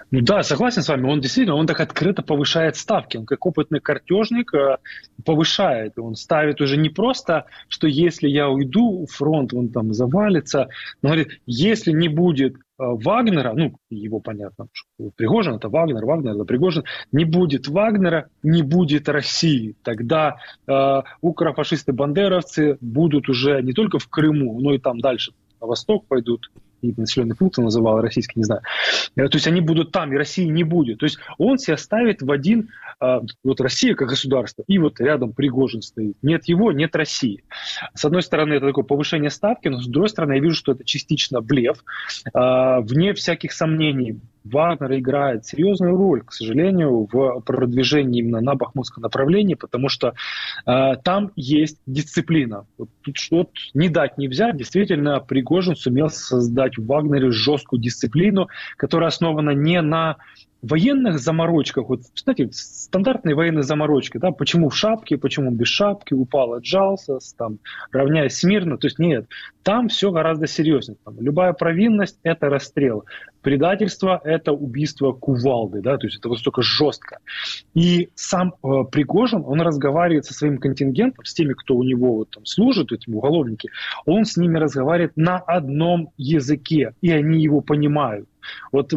Ну да, согласен с вами. Он действительно, он так открыто повышает ставки. Он как опытный картежник повышает. Он ставит уже не просто, что если я уйду, фронт он там завалится. Он говорит, если не будет Вагнера, ну, его понятно, что Пригожин это Вагнер, Вагнер это Пригожин, не будет Вагнера, не будет России. Тогда э, укрофашисты-бандеровцы будут уже не только в Крыму, но и там дальше на восток пойдут. И населенный пункт он называл, российский, не знаю. То есть они будут там, и России не будет. То есть он себя ставит в один, э, вот Россия как государство, и вот рядом Пригожин стоит. Нет его, нет России. С одной стороны, это такое повышение ставки, но с другой стороны, я вижу, что это частично блеф. Э, вне всяких сомнений, Вагнер играет серьезную роль, к сожалению, в продвижении именно на бахмутском направлении, потому что э, там есть дисциплина. Вот тут что не дать, не взять. Действительно, Пригожин сумел создать в Вагнере жесткую дисциплину, которая основана не на военных заморочках, вот, кстати, стандартные военные заморочки, да, почему в шапке, почему без шапки, упал, отжался, там, равняясь смирно, то есть нет, там все гораздо серьезнее. Там, любая провинность – это расстрел, предательство – это убийство кувалдой, да, то есть это настолько жестко. И сам э, Пригожин, он разговаривает со своим контингентом, с теми, кто у него вот, там, служит, эти уголовники, он с ними разговаривает на одном языке, и они его понимают. Вот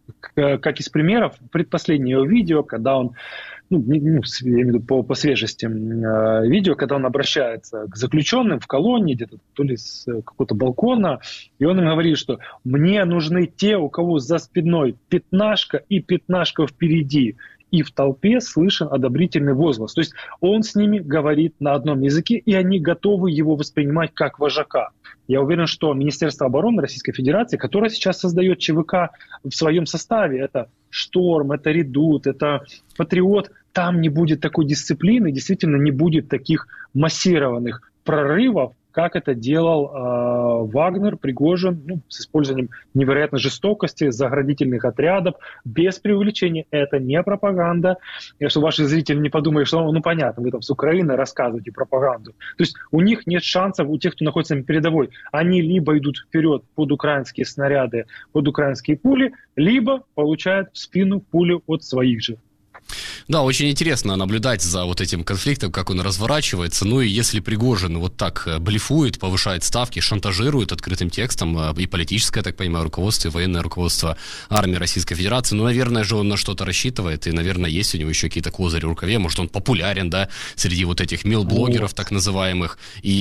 как из примеров, предпоследнее видео, когда он, ну, я имею в виду по, по свежести видео, когда он обращается к заключенным в колонии, где-то то ли с какого-то балкона, и он им говорит, что мне нужны те, у кого за спиной пятнашка и пятнашка впереди. И в толпе слышен одобрительный возглас. То есть он с ними говорит на одном языке, и они готовы его воспринимать как вожака. Я уверен, что Министерство обороны Российской Федерации, которое сейчас создает ЧВК в своем составе, это «Шторм», это «Редут», это «Патриот», там не будет такой дисциплины, действительно не будет таких массированных прорывов, как это делал э, Вагнер, Пригожин, ну, с использованием невероятной жестокости, заградительных отрядов, без преувеличения. Это не пропаганда. И чтобы ваши зрители не подумали, что, ну, понятно, вы там с Украины рассказываете пропаганду. То есть у них нет шансов, у тех, кто находится на передовой. Они либо идут вперед под украинские снаряды, под украинские пули, либо получают в спину пулю от своих же. Да, очень интересно наблюдать за вот этим конфликтом, как он разворачивается. Ну и если Пригожин вот так блефует, повышает ставки, шантажирует открытым текстом и политическое, я так понимаю, руководство, и военное руководство армии Российской Федерации, ну, наверное же, он на что-то рассчитывает, и, наверное, есть у него еще какие-то козыри в рукаве. Может, он популярен, да, среди вот этих мил-блогеров, так называемых,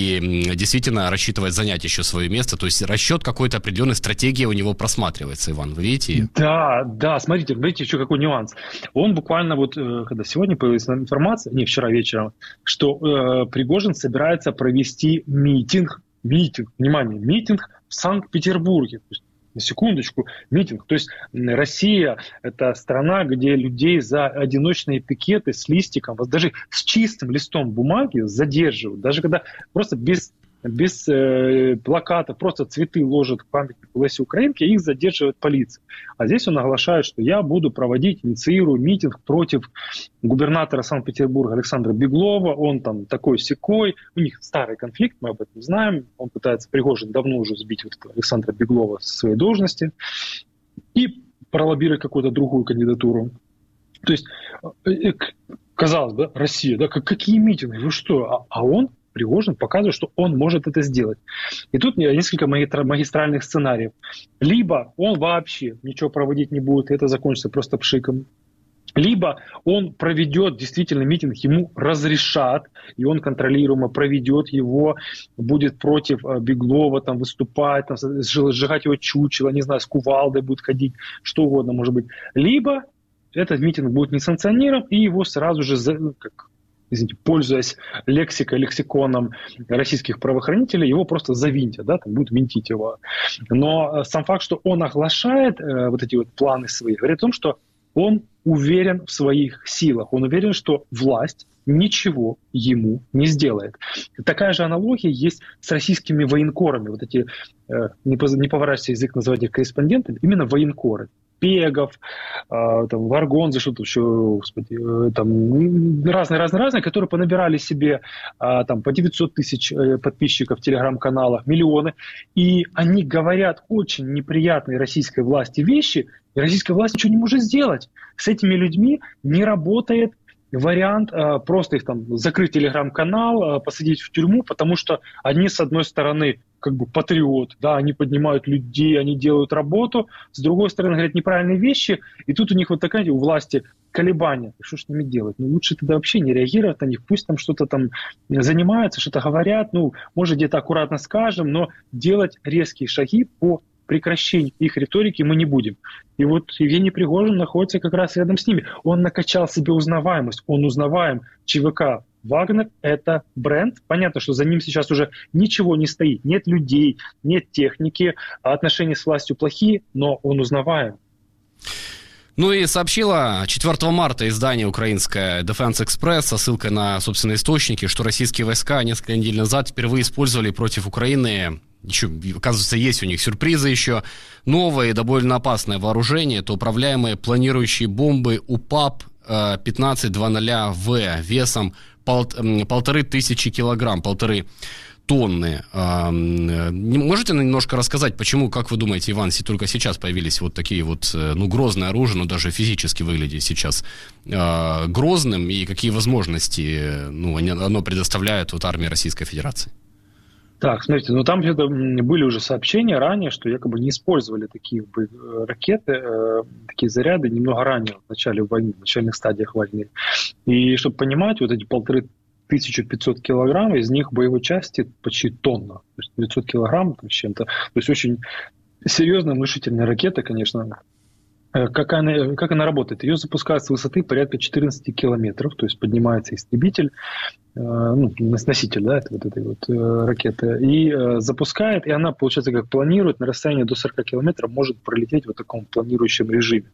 и действительно рассчитывает занять еще свое место. То есть расчет какой-то определенной стратегии у него просматривается, Иван, вы видите? Да, да, смотрите, смотрите, еще какой нюанс. Он буквально вот когда сегодня появилась информация, не вчера вечером, что э, Пригожин собирается провести митинг, митинг, внимание, митинг в Санкт-Петербурге. То есть, на секундочку, митинг. То есть Россия – это страна, где людей за одиночные пикеты с листиком, даже с чистым листом бумаги задерживают. Даже когда просто без без э, плакатов, просто цветы ложат к памятнику Лесе Украинке, их задерживает полиция. А здесь он оглашает, что я буду проводить, инициирую митинг против губернатора Санкт-Петербурга Александра Беглова, он там такой-сякой, у них старый конфликт, мы об этом знаем, он пытается, Пригожин давно уже сбить вот Александра Беглова со своей должности и пролоббировать какую-то другую кандидатуру. То есть, э, казалось бы, Россия, да, какие митинги, вы что, а, а он Пригожин показывает, что он может это сделать. И тут несколько магистральных сценариев. Либо он вообще ничего проводить не будет, и это закончится просто пшиком. Либо он проведет действительно митинг, ему разрешат, и он контролируемо проведет его, будет против Беглова там, выступать, там, сжигать его чучело, не знаю, с кувалдой будет ходить, что угодно может быть. Либо этот митинг будет несанкционирован, и его сразу же, как извините, пользуясь лексикой, лексиконом российских правоохранителей, его просто завинтят, да, там будут винтить его. Но сам факт, что он оглашает э, вот эти вот планы свои, говорит о том, что он уверен в своих силах, он уверен, что власть ничего ему не сделает. Такая же аналогия есть с российскими военкорами. Вот эти, э, не поворачивается язык называть их корреспондентами, именно военкоры. пегов, э, там, варгонзы, что-то еще, господи, э, там разные-разные-разные, которые понабирали себе э, там по девятьсот тысяч э, подписчиков в телеграм-каналах, миллионы, и они говорят очень неприятные российской власти вещи, и российская власть ничего не может сделать. С этими людьми не работает вариант э, просто их там закрыть телеграм-канал, э, посадить в тюрьму, потому что они, с одной стороны, как бы патриот, да, они поднимают людей, они делают работу, с другой стороны, говорят неправильные вещи, и тут у них вот такая, у власти колебания. Что ж с ними делать? Ну, лучше тогда вообще не реагировать на них, пусть там что-то там занимаются, что-то говорят, ну, может, где-то аккуратно скажем, но делать резкие шаги по прекращению их риторики мы не будем. И вот Евгений Пригожин находится как раз рядом с ними. Он накачал себе узнаваемость, он узнаваем. ЧВК «Вагнер» — это бренд. Понятно, что за ним сейчас уже ничего не стоит. Нет людей, нет техники, отношения с властью плохие, но он узнаваем. Ну и сообщила четвёртого марта издание украинское Defense Express со ссылкой на собственные источники, что российские войска несколько недель назад впервые использовали против Украины, еще, оказывается, есть у них сюрпризы еще, новое и довольно опасное вооружение, это управляемые планирующие бомбы УПАП пятнадцать двадцать В весом пол, полторы тысячи килограмм, полторы тонны. Можете немножко рассказать, почему, как вы думаете, Иван, только сейчас появились вот такие вот, ну, грозное оружие, но даже физически выглядит сейчас грозным, и какие возможности, ну, оно предоставляет вот армии Российской Федерации? Так, смотрите, ну там где-то были уже сообщения ранее, что якобы не использовали такие ракеты, э, такие заряды немного ранее, в начале войны, в начальных стадиях войны. И чтобы понимать, вот эти полторы тысячи пятьсот килограмм, из них боевой части почти тонна, то есть девятьсот килограмм там, с чем-то. То есть очень серьезная, внушительная ракета, конечно. Как она, как она работает? Ее запускают с высоты порядка четырнадцати километров, то есть поднимается истребитель, э, ну, носитель, да, это, вот этой вот э, ракеты, и э, запускает, и она, получается, как планирует, на расстоянии до сорока километров может пролететь в таком планирующем режиме.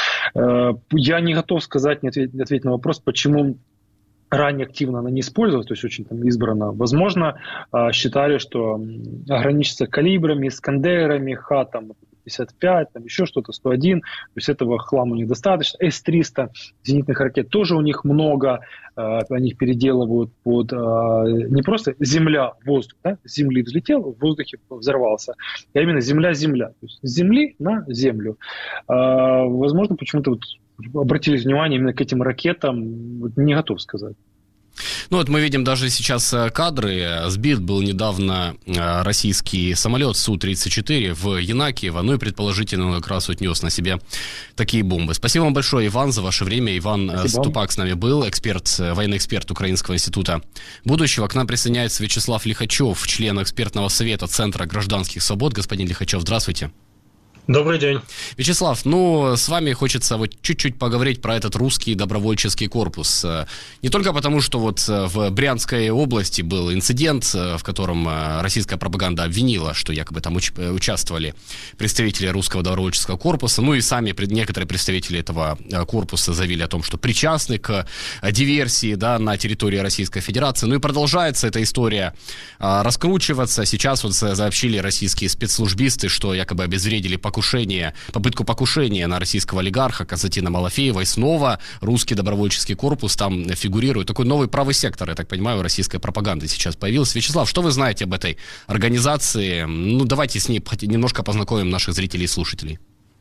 Э, я не готов сказать, не ответить, не ответить на вопрос, почему ранее активно она не использовалась, то есть очень там избрана. Возможно, э, считали, что ограничиться калибрами, Искандерами, Хатом, пятьдесят пять, там еще что-то, сто один, то есть этого хлама недостаточно. эс триста зенитных ракет тоже у них много, э, они их переделывают под э, не просто земля, воздух, да? С земли взлетел, в воздухе взорвался, а именно земля-земля, то есть с земли на землю. Э, возможно, почему-то вот обратили внимание именно к этим ракетам, вот не готов сказать. Ну вот мы видим даже сейчас кадры. Сбит был недавно российский самолет Су тридцать четыре в Янакиево, ну и предположительно он как раз вот нес на себе такие бомбы. Спасибо вам большое, Иван, за ваше время. Иван Спасибо. Ступак с нами был, эксперт, военный эксперт Украинского института будущего. К нам присоединяется Вячеслав Лихачев, член экспертного совета Центра гражданских свобод. Господин Лихачев, здравствуйте. Добрый день. Вячеслав, ну, с вами хочется вот чуть-чуть поговорить про этот русский добровольческий корпус. Не только потому, что вот в Брянской области был инцидент, в котором российская пропаганда обвинила, что якобы там уч- участвовали представители русского добровольческого корпуса, ну и сами некоторые представители этого корпуса заявили о том, что причастны к диверсии, да, на территории Российской Федерации. Ну и продолжается эта история раскручиваться. Сейчас вот сообщили российские спецслужбисты, что якобы обезвредили покушение Покушение, попытку покушения на российского олигарха Константина Малафеева, и снова русский добровольческий корпус там фигурирует. Такой новый правый сектор, я так понимаю, российской пропаганды сейчас появился. Вячеслав, что вы знаете об этой организации? Ну, давайте с ней немножко познакомим наших зрителей и слушателей.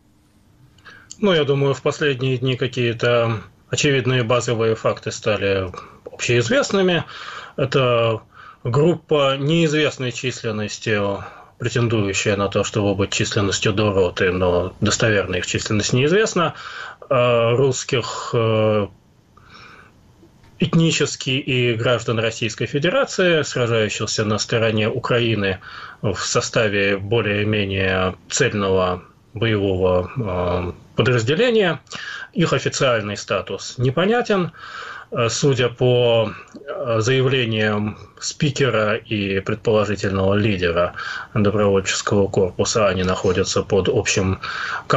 Ну, я думаю, в последние дни какие-то очевидные базовые факты стали общеизвестными. Это группа неизвестной численности, претендующая на то, чтобы быть численностью до роты, но достоверно их численность неизвестна, русских этнически и граждан Российской Федерации, сражающихся на стороне Украины в составе более-менее цельного боевого подразделения. Их официальный статус непонятен. Судя по заявлениям спикера и предположительного лидера добровольческого корпуса, они находятся под общим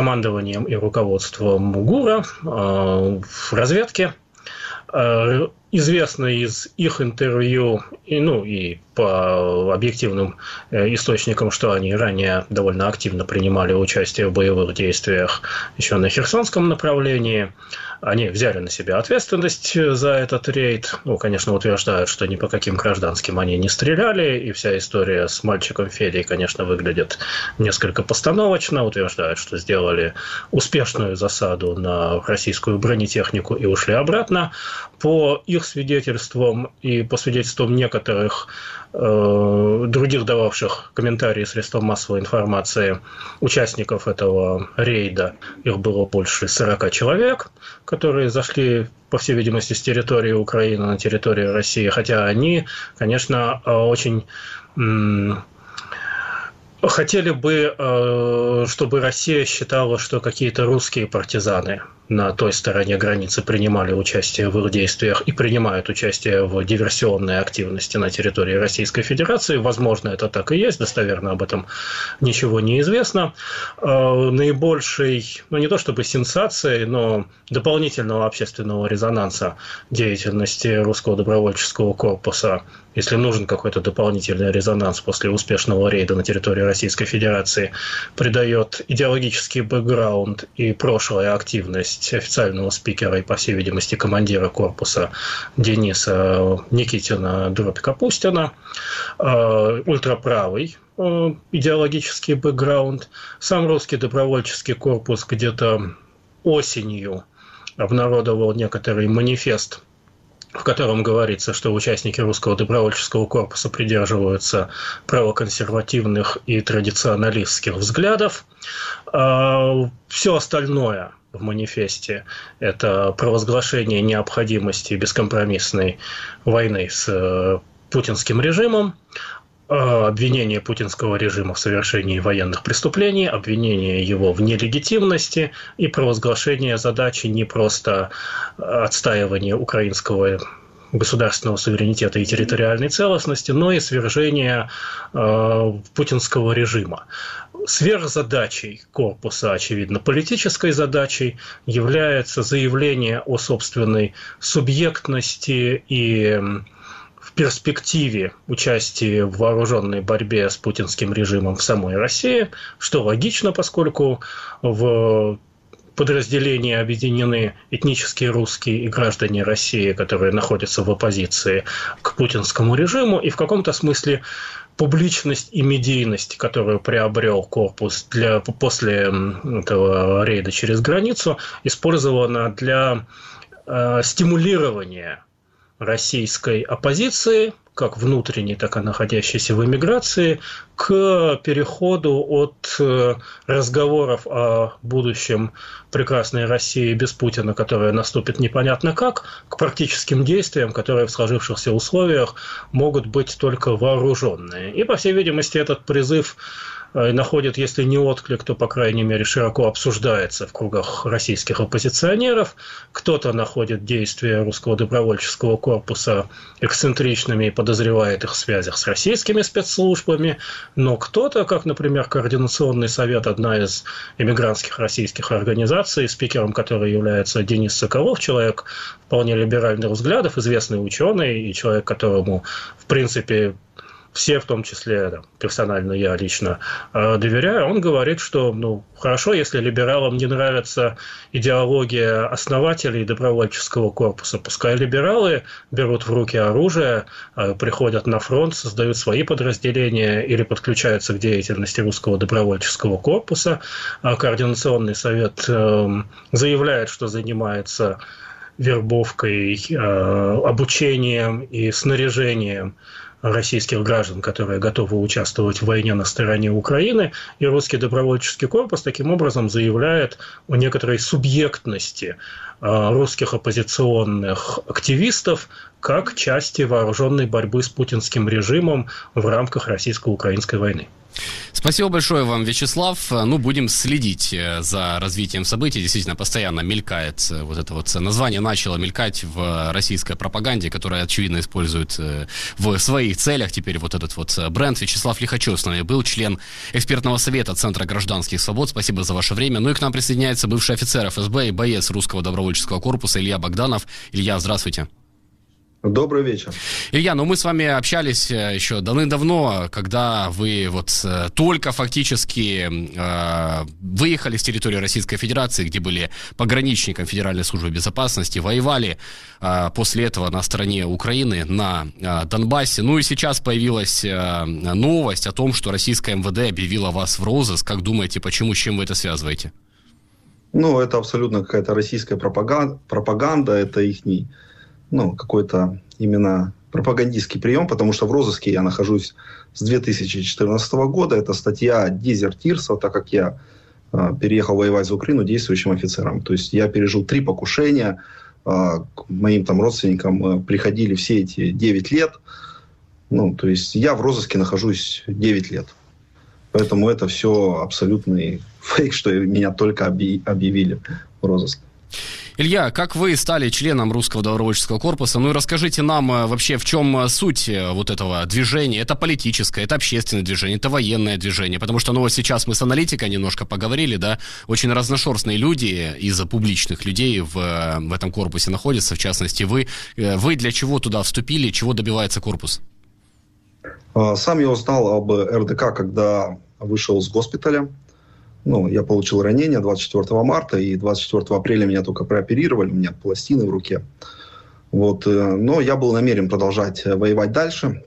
командованием и руководством ГУРа в разведке. Известно из их интервью, и, ну и по объективным источникам, что они ранее довольно активно принимали участие в боевых действиях еще на Херсонском направлении. Они взяли на себя ответственность за этот рейд. Ну, конечно, утверждают, что ни по каким гражданским они не стреляли. И вся история с мальчиком Федей, конечно, выглядит несколько постановочно. Утверждают, что сделали успешную засаду на российскую бронетехнику и ушли обратно. По их свидетельствам и по свидетельствам некоторых э, других дававших комментарии средствам массовой информации участников этого рейда, их было больше сорока человек, которые зашли, по всей видимости, с территории Украины на территорию России, хотя они, конечно, очень м- хотели бы, э, чтобы Россия считала, что какие-то русские партизаны на той стороне границы принимали участие в их действиях и принимают участие в диверсионной активности на территории Российской Федерации. Возможно, это так и есть, достоверно об этом ничего не известно. Наибольшей, ну не то чтобы сенсацией, но дополнительного общественного резонанса деятельности русского добровольческого корпуса, если нужен какой-то дополнительный резонанс после успешного рейда на территории Российской Федерации, придает идеологический бэкграунд и прошлая активность официального спикера и, по всей видимости, командира корпуса Дениса Никитина Дробь-Капустина, ультраправый идеологический бэкграунд. Сам русский добровольческий корпус где-то осенью обнародовал некоторый манифест, в котором говорится, что участники русского добровольческого корпуса придерживаются правоконсервативных и традиционалистских взглядов. Все остальное в манифесте – это провозглашение необходимости бескомпромиссной войны с путинским режимом, обвинение путинского режима в совершении военных преступлений, обвинение его в нелегитимности и провозглашение задачи не просто отстаивания украинского государственного суверенитета и территориальной целостности, но и свержение э, путинского режима. Сверхзадачей корпуса, очевидно, политической задачей является заявление о собственной субъектности и в перспективе участия в вооруженной борьбе с путинским режимом в самой России, что логично, поскольку в подразделения объединены этнические русские и граждане России, которые находятся в оппозиции к путинскому режиму, и в каком-то смысле публичность и медийность, которую приобрел корпус для, после этого рейда через границу, использована для э, стимулирования российской оппозиции, как внутренней, так и находящейся в эмиграции, к переходу от разговоров о будущем прекрасной России без Путина, которая наступит непонятно как, к практическим действиям, которые в сложившихся условиях могут быть только вооруженные. И, по всей видимости, этот призыв находит, если не отклик, то, по крайней мере, широко обсуждается в кругах российских оппозиционеров. Кто-то находит действия русского добровольческого корпуса эксцентричными и подозревает их в связях с российскими спецслужбами, но кто-то, как, например, Координационный совет, одна из эмигрантских российских организаций, спикером которой является Денис Соколов, человек вполне либеральных взглядов, известный ученый и человек, которому, в принципе, все, в том числе да, персонально я лично э, доверяю, он говорит, что ну, хорошо, если либералам не нравится идеология основателей добровольческого корпуса, пускай либералы берут в руки оружие, э, приходят на фронт, создают свои подразделения или подключаются к деятельности русского добровольческого корпуса. А Координационный совет э, заявляет, что занимается вербовкой, э, обучением и снаряжением российских граждан, которые готовы участвовать в войне на стороне Украины, и русский добровольческий корпус таким образом заявляет о некоторой субъектности русских оппозиционных активистов как части вооруженной борьбы с путинским режимом в рамках российско-украинской войны. Спасибо большое вам, Вячеслав. Ну, будем следить за развитием событий. Действительно, постоянно мелькает вот это вот название, начало мелькать в российской пропаганде, которая, очевидно, использует в своих целях теперь вот этот вот бренд. Вячеслав Лихачев с нами был, член экспертного совета Центра гражданских свобод. Спасибо за ваше время. Ну и к нам присоединяется бывший офицер эф эс бэ и боец русского добровольческого корпуса Илья Богданов. Илья, здравствуйте. Добрый вечер. Илья, ну мы с вами общались еще давным-давно, когда вы вот только фактически э, выехали с территории Российской Федерации, где были пограничником Федеральной службы безопасности, воевали э, после этого на стороне Украины, на э, Донбассе. Ну и сейчас появилась э, новость о том, что российское эм вэ дэ объявило вас в розыск. Как думаете, почему, с чем вы это связываете? Ну, это абсолютно какая-то российская пропаганда, пропаганда это ихний, ну, какой-то именно пропагандистский прием, потому что в розыске я нахожусь с две тысячи четырнадцатого года. Это статья дезертирства, так как я э, переехал воевать за Украину действующим офицером. То есть я пережил три покушения, э, к моим там родственникам э, приходили все эти девять лет. Ну, то есть я в розыске нахожусь девять лет. Поэтому это все абсолютный фейк, что меня только объявили в розыск. Илья, как вы стали членом Русского добровольческого корпуса? Ну и расскажите нам вообще, в чем суть вот этого движения. Это политическое, это общественное движение, это военное движение. Потому что, ну вот сейчас мы с аналитикой немножко поговорили, да, очень разношерстные люди из публичных людей в, в этом корпусе находятся, в частности вы. Вы для чего туда вступили, чего добивается корпус? Сам я узнал об эр дэ ка, когда вышел с госпиталя. Ну, я получил ранение двадцать четвёртого марта, и двадцать четвёртого апреля меня только прооперировали, у меня пластины в руке. Вот, но я был намерен продолжать воевать дальше.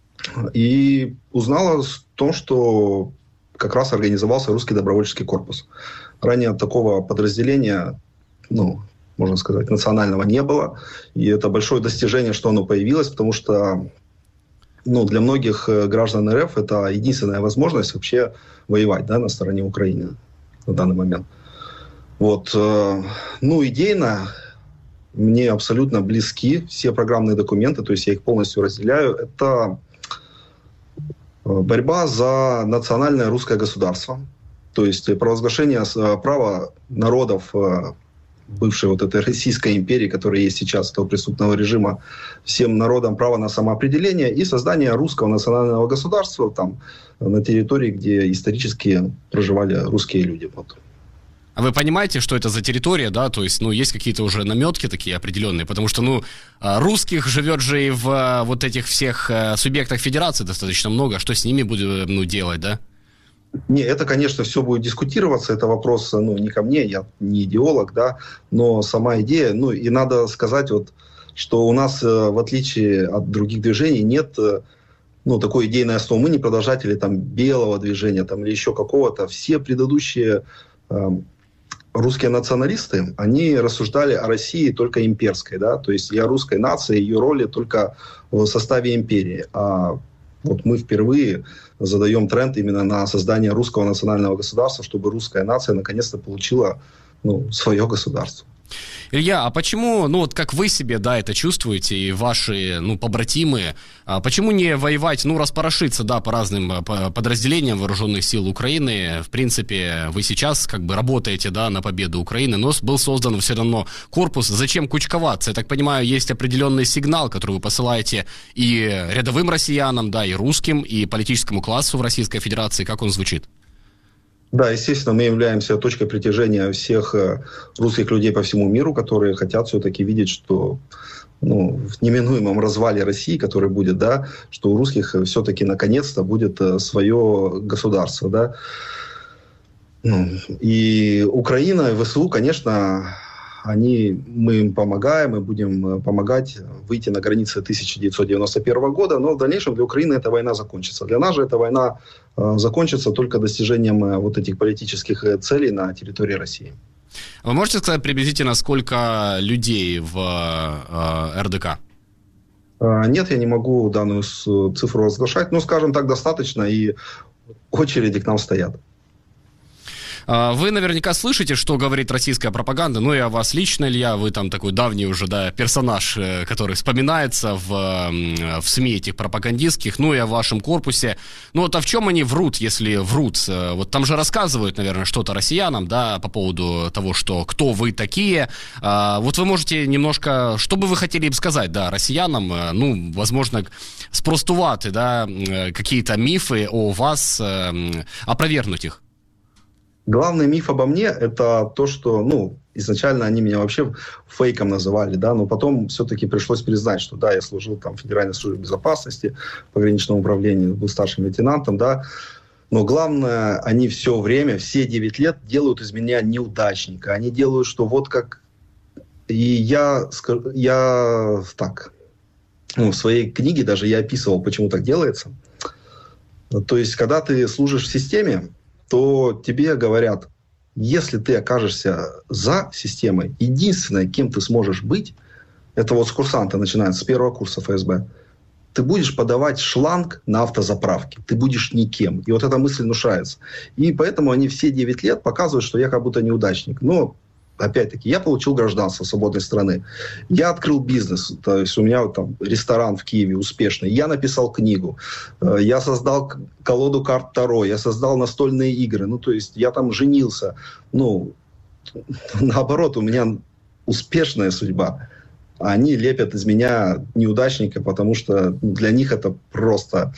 И узнал о том, что как раз организовался Русский добровольческий корпус. Ранее такого подразделения, ну, можно сказать, национального не было. И это большое достижение, что оно появилось, потому что ну, для многих граждан эр эф это единственная возможность вообще воевать, да, на стороне Украины на данный момент. Вот. Ну, идейно мне абсолютно близки все программные документы, то есть я их полностью разделяю. Это борьба за национальное русское государство, то есть провозглашение права народов бывшей вот этой Российской империи, которая есть сейчас, этого преступного режима, всем народам право на самоопределение и создание русского национального государства там, на территории, где исторически проживали русские люди. Вот. А вы понимаете, что это за территория, да? То есть, ну, есть какие-то уже наметки такие определенные, потому что, ну, русских живет же и в вот этих всех субъектах федерации достаточно много. Что с ними будем, ну, делать, да? Не, это, конечно, все будет дискутироваться, это вопрос, ну, не ко мне, я не идеолог, да, но сама идея, ну, и надо сказать, вот, что у нас, в отличие от других движений, нет, ну, такой идейной основы, мы не продолжатели, там, белого движения, там, или еще какого-то, все предыдущие э, русские националисты, они рассуждали о России только имперской, да, то есть и о русской нации, ее роли только в составе империи, а вот мы впервые задаем тренд именно на создание русского национального государства, чтобы русская нация наконец-то получила, ну, свое государство. Илья, а почему, ну вот как вы себе, да, это чувствуете, и ваши, ну, побратимы, а почему не воевать, ну, распорошиться, да, по разным подразделениям вооруженных сил Украины? В принципе, вы сейчас как бы работаете, да, на победу Украины, но был создан все равно корпус. Зачем кучковаться? Я так понимаю, есть определенный сигнал, который вы посылаете и рядовым россиянам, да, и русским, и политическому классу в Российской Федерации. Как он звучит? Да, естественно, мы являемся точкой притяжения всех русских людей по всему миру, которые хотят все-таки видеть, что, ну, в неминуемом развале России, который будет, да, что у русских все-таки наконец-то будет свое государство, да. Ну, и Украина и вэ эс у, конечно, они, мы им помогаем, мы будем помогать выйти на границы тысяча девятьсот девяносто первого года, но в дальнейшем для Украины эта война закончится. Для нас же эта война э, закончится только достижением э, вот этих политических целей на территории России. Вы можете сказать приблизительно, сколько людей в э, эр дэ ка? Э, нет, я не могу данную цифру разглашать, но, скажем так, достаточно, и очереди к нам стоят. Вы наверняка слышите, что говорит российская пропаганда, ну и о вас лично, Илья, вы там такой давний уже, да, персонаж, который вспоминается в, в СМИ этих пропагандистских, ну и о вашем корпусе. Ну вот, а в чем они врут, если врут? Вот там же рассказывают, наверное, что-то россиянам, да, по поводу того, что кто вы такие. Вот вы можете немножко, что бы вы хотели им сказать, да, россиянам, ну, возможно, спростувати, да, какие-то мифы о вас, опровергнуть их? Главный миф обо мне – это то, что, ну, изначально они меня вообще фейком называли, да, но потом все-таки пришлось признать, что, да, я служил там в Федеральной службе безопасности, пограничном управлении, был старшим лейтенантом, да, но главное, они все время, все девять лет делают из меня неудачника, они делают, что вот как, и я, я так, ну, в своей книге даже я описывал, почему так делается, то есть, когда ты служишь в системе, то тебе говорят, если ты окажешься за системой, единственное, кем ты сможешь быть, это вот с курсанта начинается, с первого курса эф эс бэ, ты будешь подавать шланг на автозаправке, ты будешь никем. И вот эта мысль внушается. И поэтому они все девять лет показывают, что я как будто неудачник. Но, опять-таки, я получил гражданство свободной страны. Я открыл бизнес, то есть у меня там ресторан в Киеве успешный. Я написал книгу, я создал колоду карт Таро, я создал настольные игры. Ну, то есть я там женился. Ну, наоборот, у меня успешная судьба. А они лепят из меня неудачника, потому что для них это просто,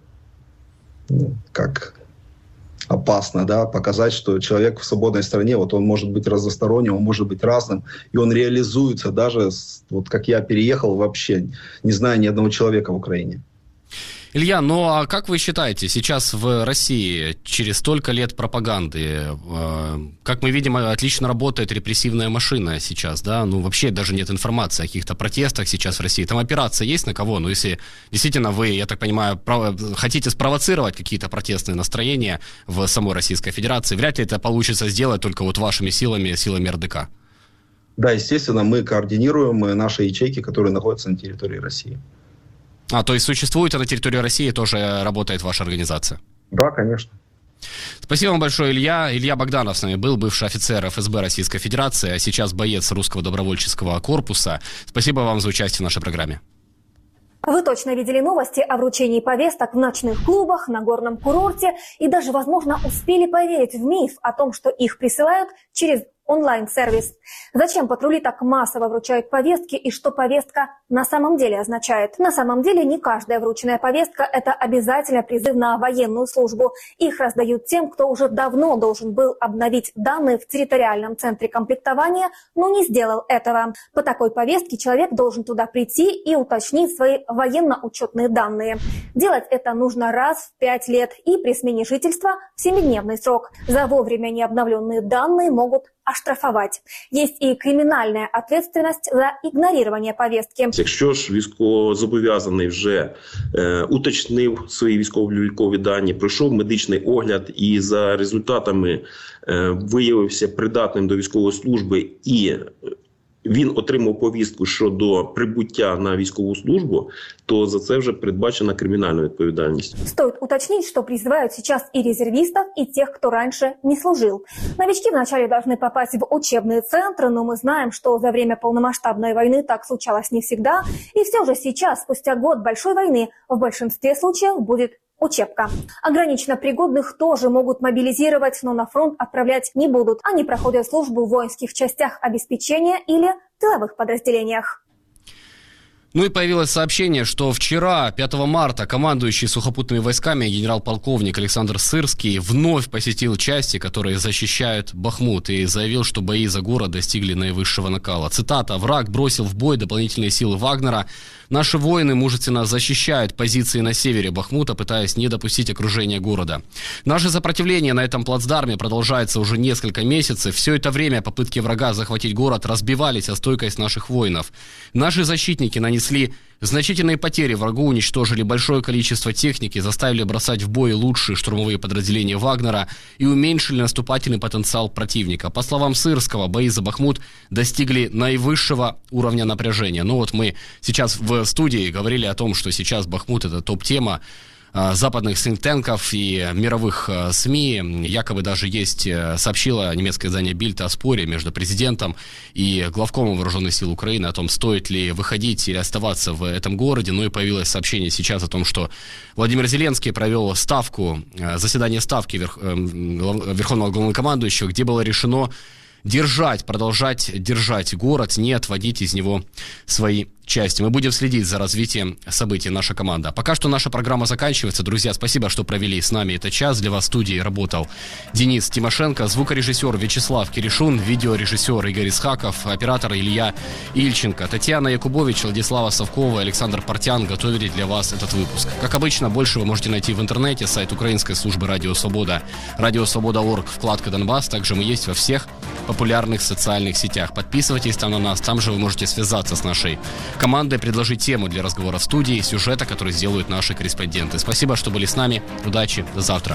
ну, как... опасно, да, показать, что человек в свободной стране, вот он может быть разносторонним, он может быть разным, и он реализуется даже, вот как я переехал вообще, не знаю ни одного человека в Украине. Илья, ну а как вы считаете, сейчас в России через столько лет пропаганды, э, как мы видим, отлично работает репрессивная машина сейчас, да, ну вообще даже нет информации о каких-то протестах сейчас в России, там операция есть на кого, ну если действительно вы, я так понимаю, право, хотите спровоцировать какие-то протестные настроения в самой Российской Федерации, вряд ли это получится сделать только вот вашими силами, силами эр дэ ка. Да, естественно, мы координируем наши ячейки, которые находятся на территории России. А, то есть существует на территории России, тоже работает ваша организация? Да, конечно. Спасибо вам большое, Илья. Илья Богданов с нами был, бывший офицер эф эс бэ Российской Федерации, а сейчас боец русского добровольческого корпуса. Спасибо вам за участие в нашей программе. Вы точно видели новости о вручении повесток в ночных клубах, на горном курорте и даже, возможно, успели поверить в миф о том, что их присылают через онлайн-сервис. Зачем патрули так массово вручают повестки и что повестка на самом деле означает? На самом деле не каждая врученная повестка – это обязательно призыв на военную службу. Их раздают тем, кто уже давно должен был обновить данные в территориальном центре комплектования, но не сделал этого. По такой повестке человек должен туда прийти и уточнить свои военно-учетные данные. Делать это нужно раз в пять лет и при смене жительства в семидневный срок. За вовремя необновленные данные могут оштрафовать. Есть і кримінальна відповідальність за ігнорування повістки. Якщо ж військовозобов'язаний вже е, уточнив свої військово-облікові дані, пройшов медичний огляд і за результатами е, виявився придатним до військової служби і він отримав повістку щодо прибуття на військову службу, то за це вже передбачена криминальная відповідальність. Стоит уточнить, что призывают сейчас и резервистов, и тех, кто раньше не служил. Новички вначале должны попасть в учебные центры, но мы знаем, что за время полномасштабной войны так случалось не всегда. И все же сейчас, спустя год большой войны, в большинстве случаев будет учебка. Ограниченно пригодных тоже могут мобилизировать, но на фронт отправлять не будут. Они проходят службу в воинских частях обеспечения или тыловых подразделениях. Ну и появилось сообщение, что вчера, пятого марта, командующий сухопутными войсками генерал-полковник Александр Сырский вновь посетил части, которые защищают Бахмут, и заявил, что бои за город достигли наивысшего накала. Цитата: «Враг бросил в бой дополнительные силы Вагнера. Наши воины мужественно защищают позиции на севере Бахмута, пытаясь не допустить окружения города. Наше сопротивление на этом плацдарме продолжается уже несколько месяцев. Все это время попытки врага захватить город разбивались о стойкость наших воинов. Наши защитники нанесли значительные потери врагу, уничтожили большое количество техники, заставили бросать в бой лучшие штурмовые подразделения Вагнера и уменьшили наступательный потенциал противника. По словам Сырского, бои за Бахмут достигли наивысшего уровня напряжения». Ну вот мы сейчас в студии говорили о том, что сейчас Бахмут — это топ-тема западных синктенков и мировых СМИ. Якобы даже есть, сообщило немецкое издание Bild о споре между президентом и главкомом вооруженных сил Украины о том, стоит ли выходить или оставаться в этом городе. Ну и появилось сообщение сейчас о том, что Владимир Зеленский провел ставку, заседание ставки верх, Верховного главнокомандующего, где было решено держать, продолжать держать город, не отводить из него свои части. Мы будем следить за развитием событий, наша команда. Пока что наша программа заканчивается. Друзья, спасибо, что провели с нами этот час. Для вас в студии работал Денис Тимошенко, звукорежиссер Вячеслав Киришун, видеорежиссер Игорь Исхаков, оператор Илья Ильченко, Татьяна Якубович, Владислава Совкова, Александр Портян готовили для вас этот выпуск. Как обычно, больше вы можете найти в интернете, сайт украинской службы «Радио Свобода», радио свобода точка орг, вкладка «Донбасс». Также мы есть во всех популярных социальных сетях. Подписывайтесь там на нас, там же вы можете связаться с нашей командой, предложить тему для разговора в студии, сюжета, который сделают наши корреспонденты. Спасибо, что были с нами. Удачи. До завтра.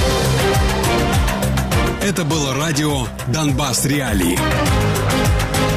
Это было радио «Донбасс Реалии».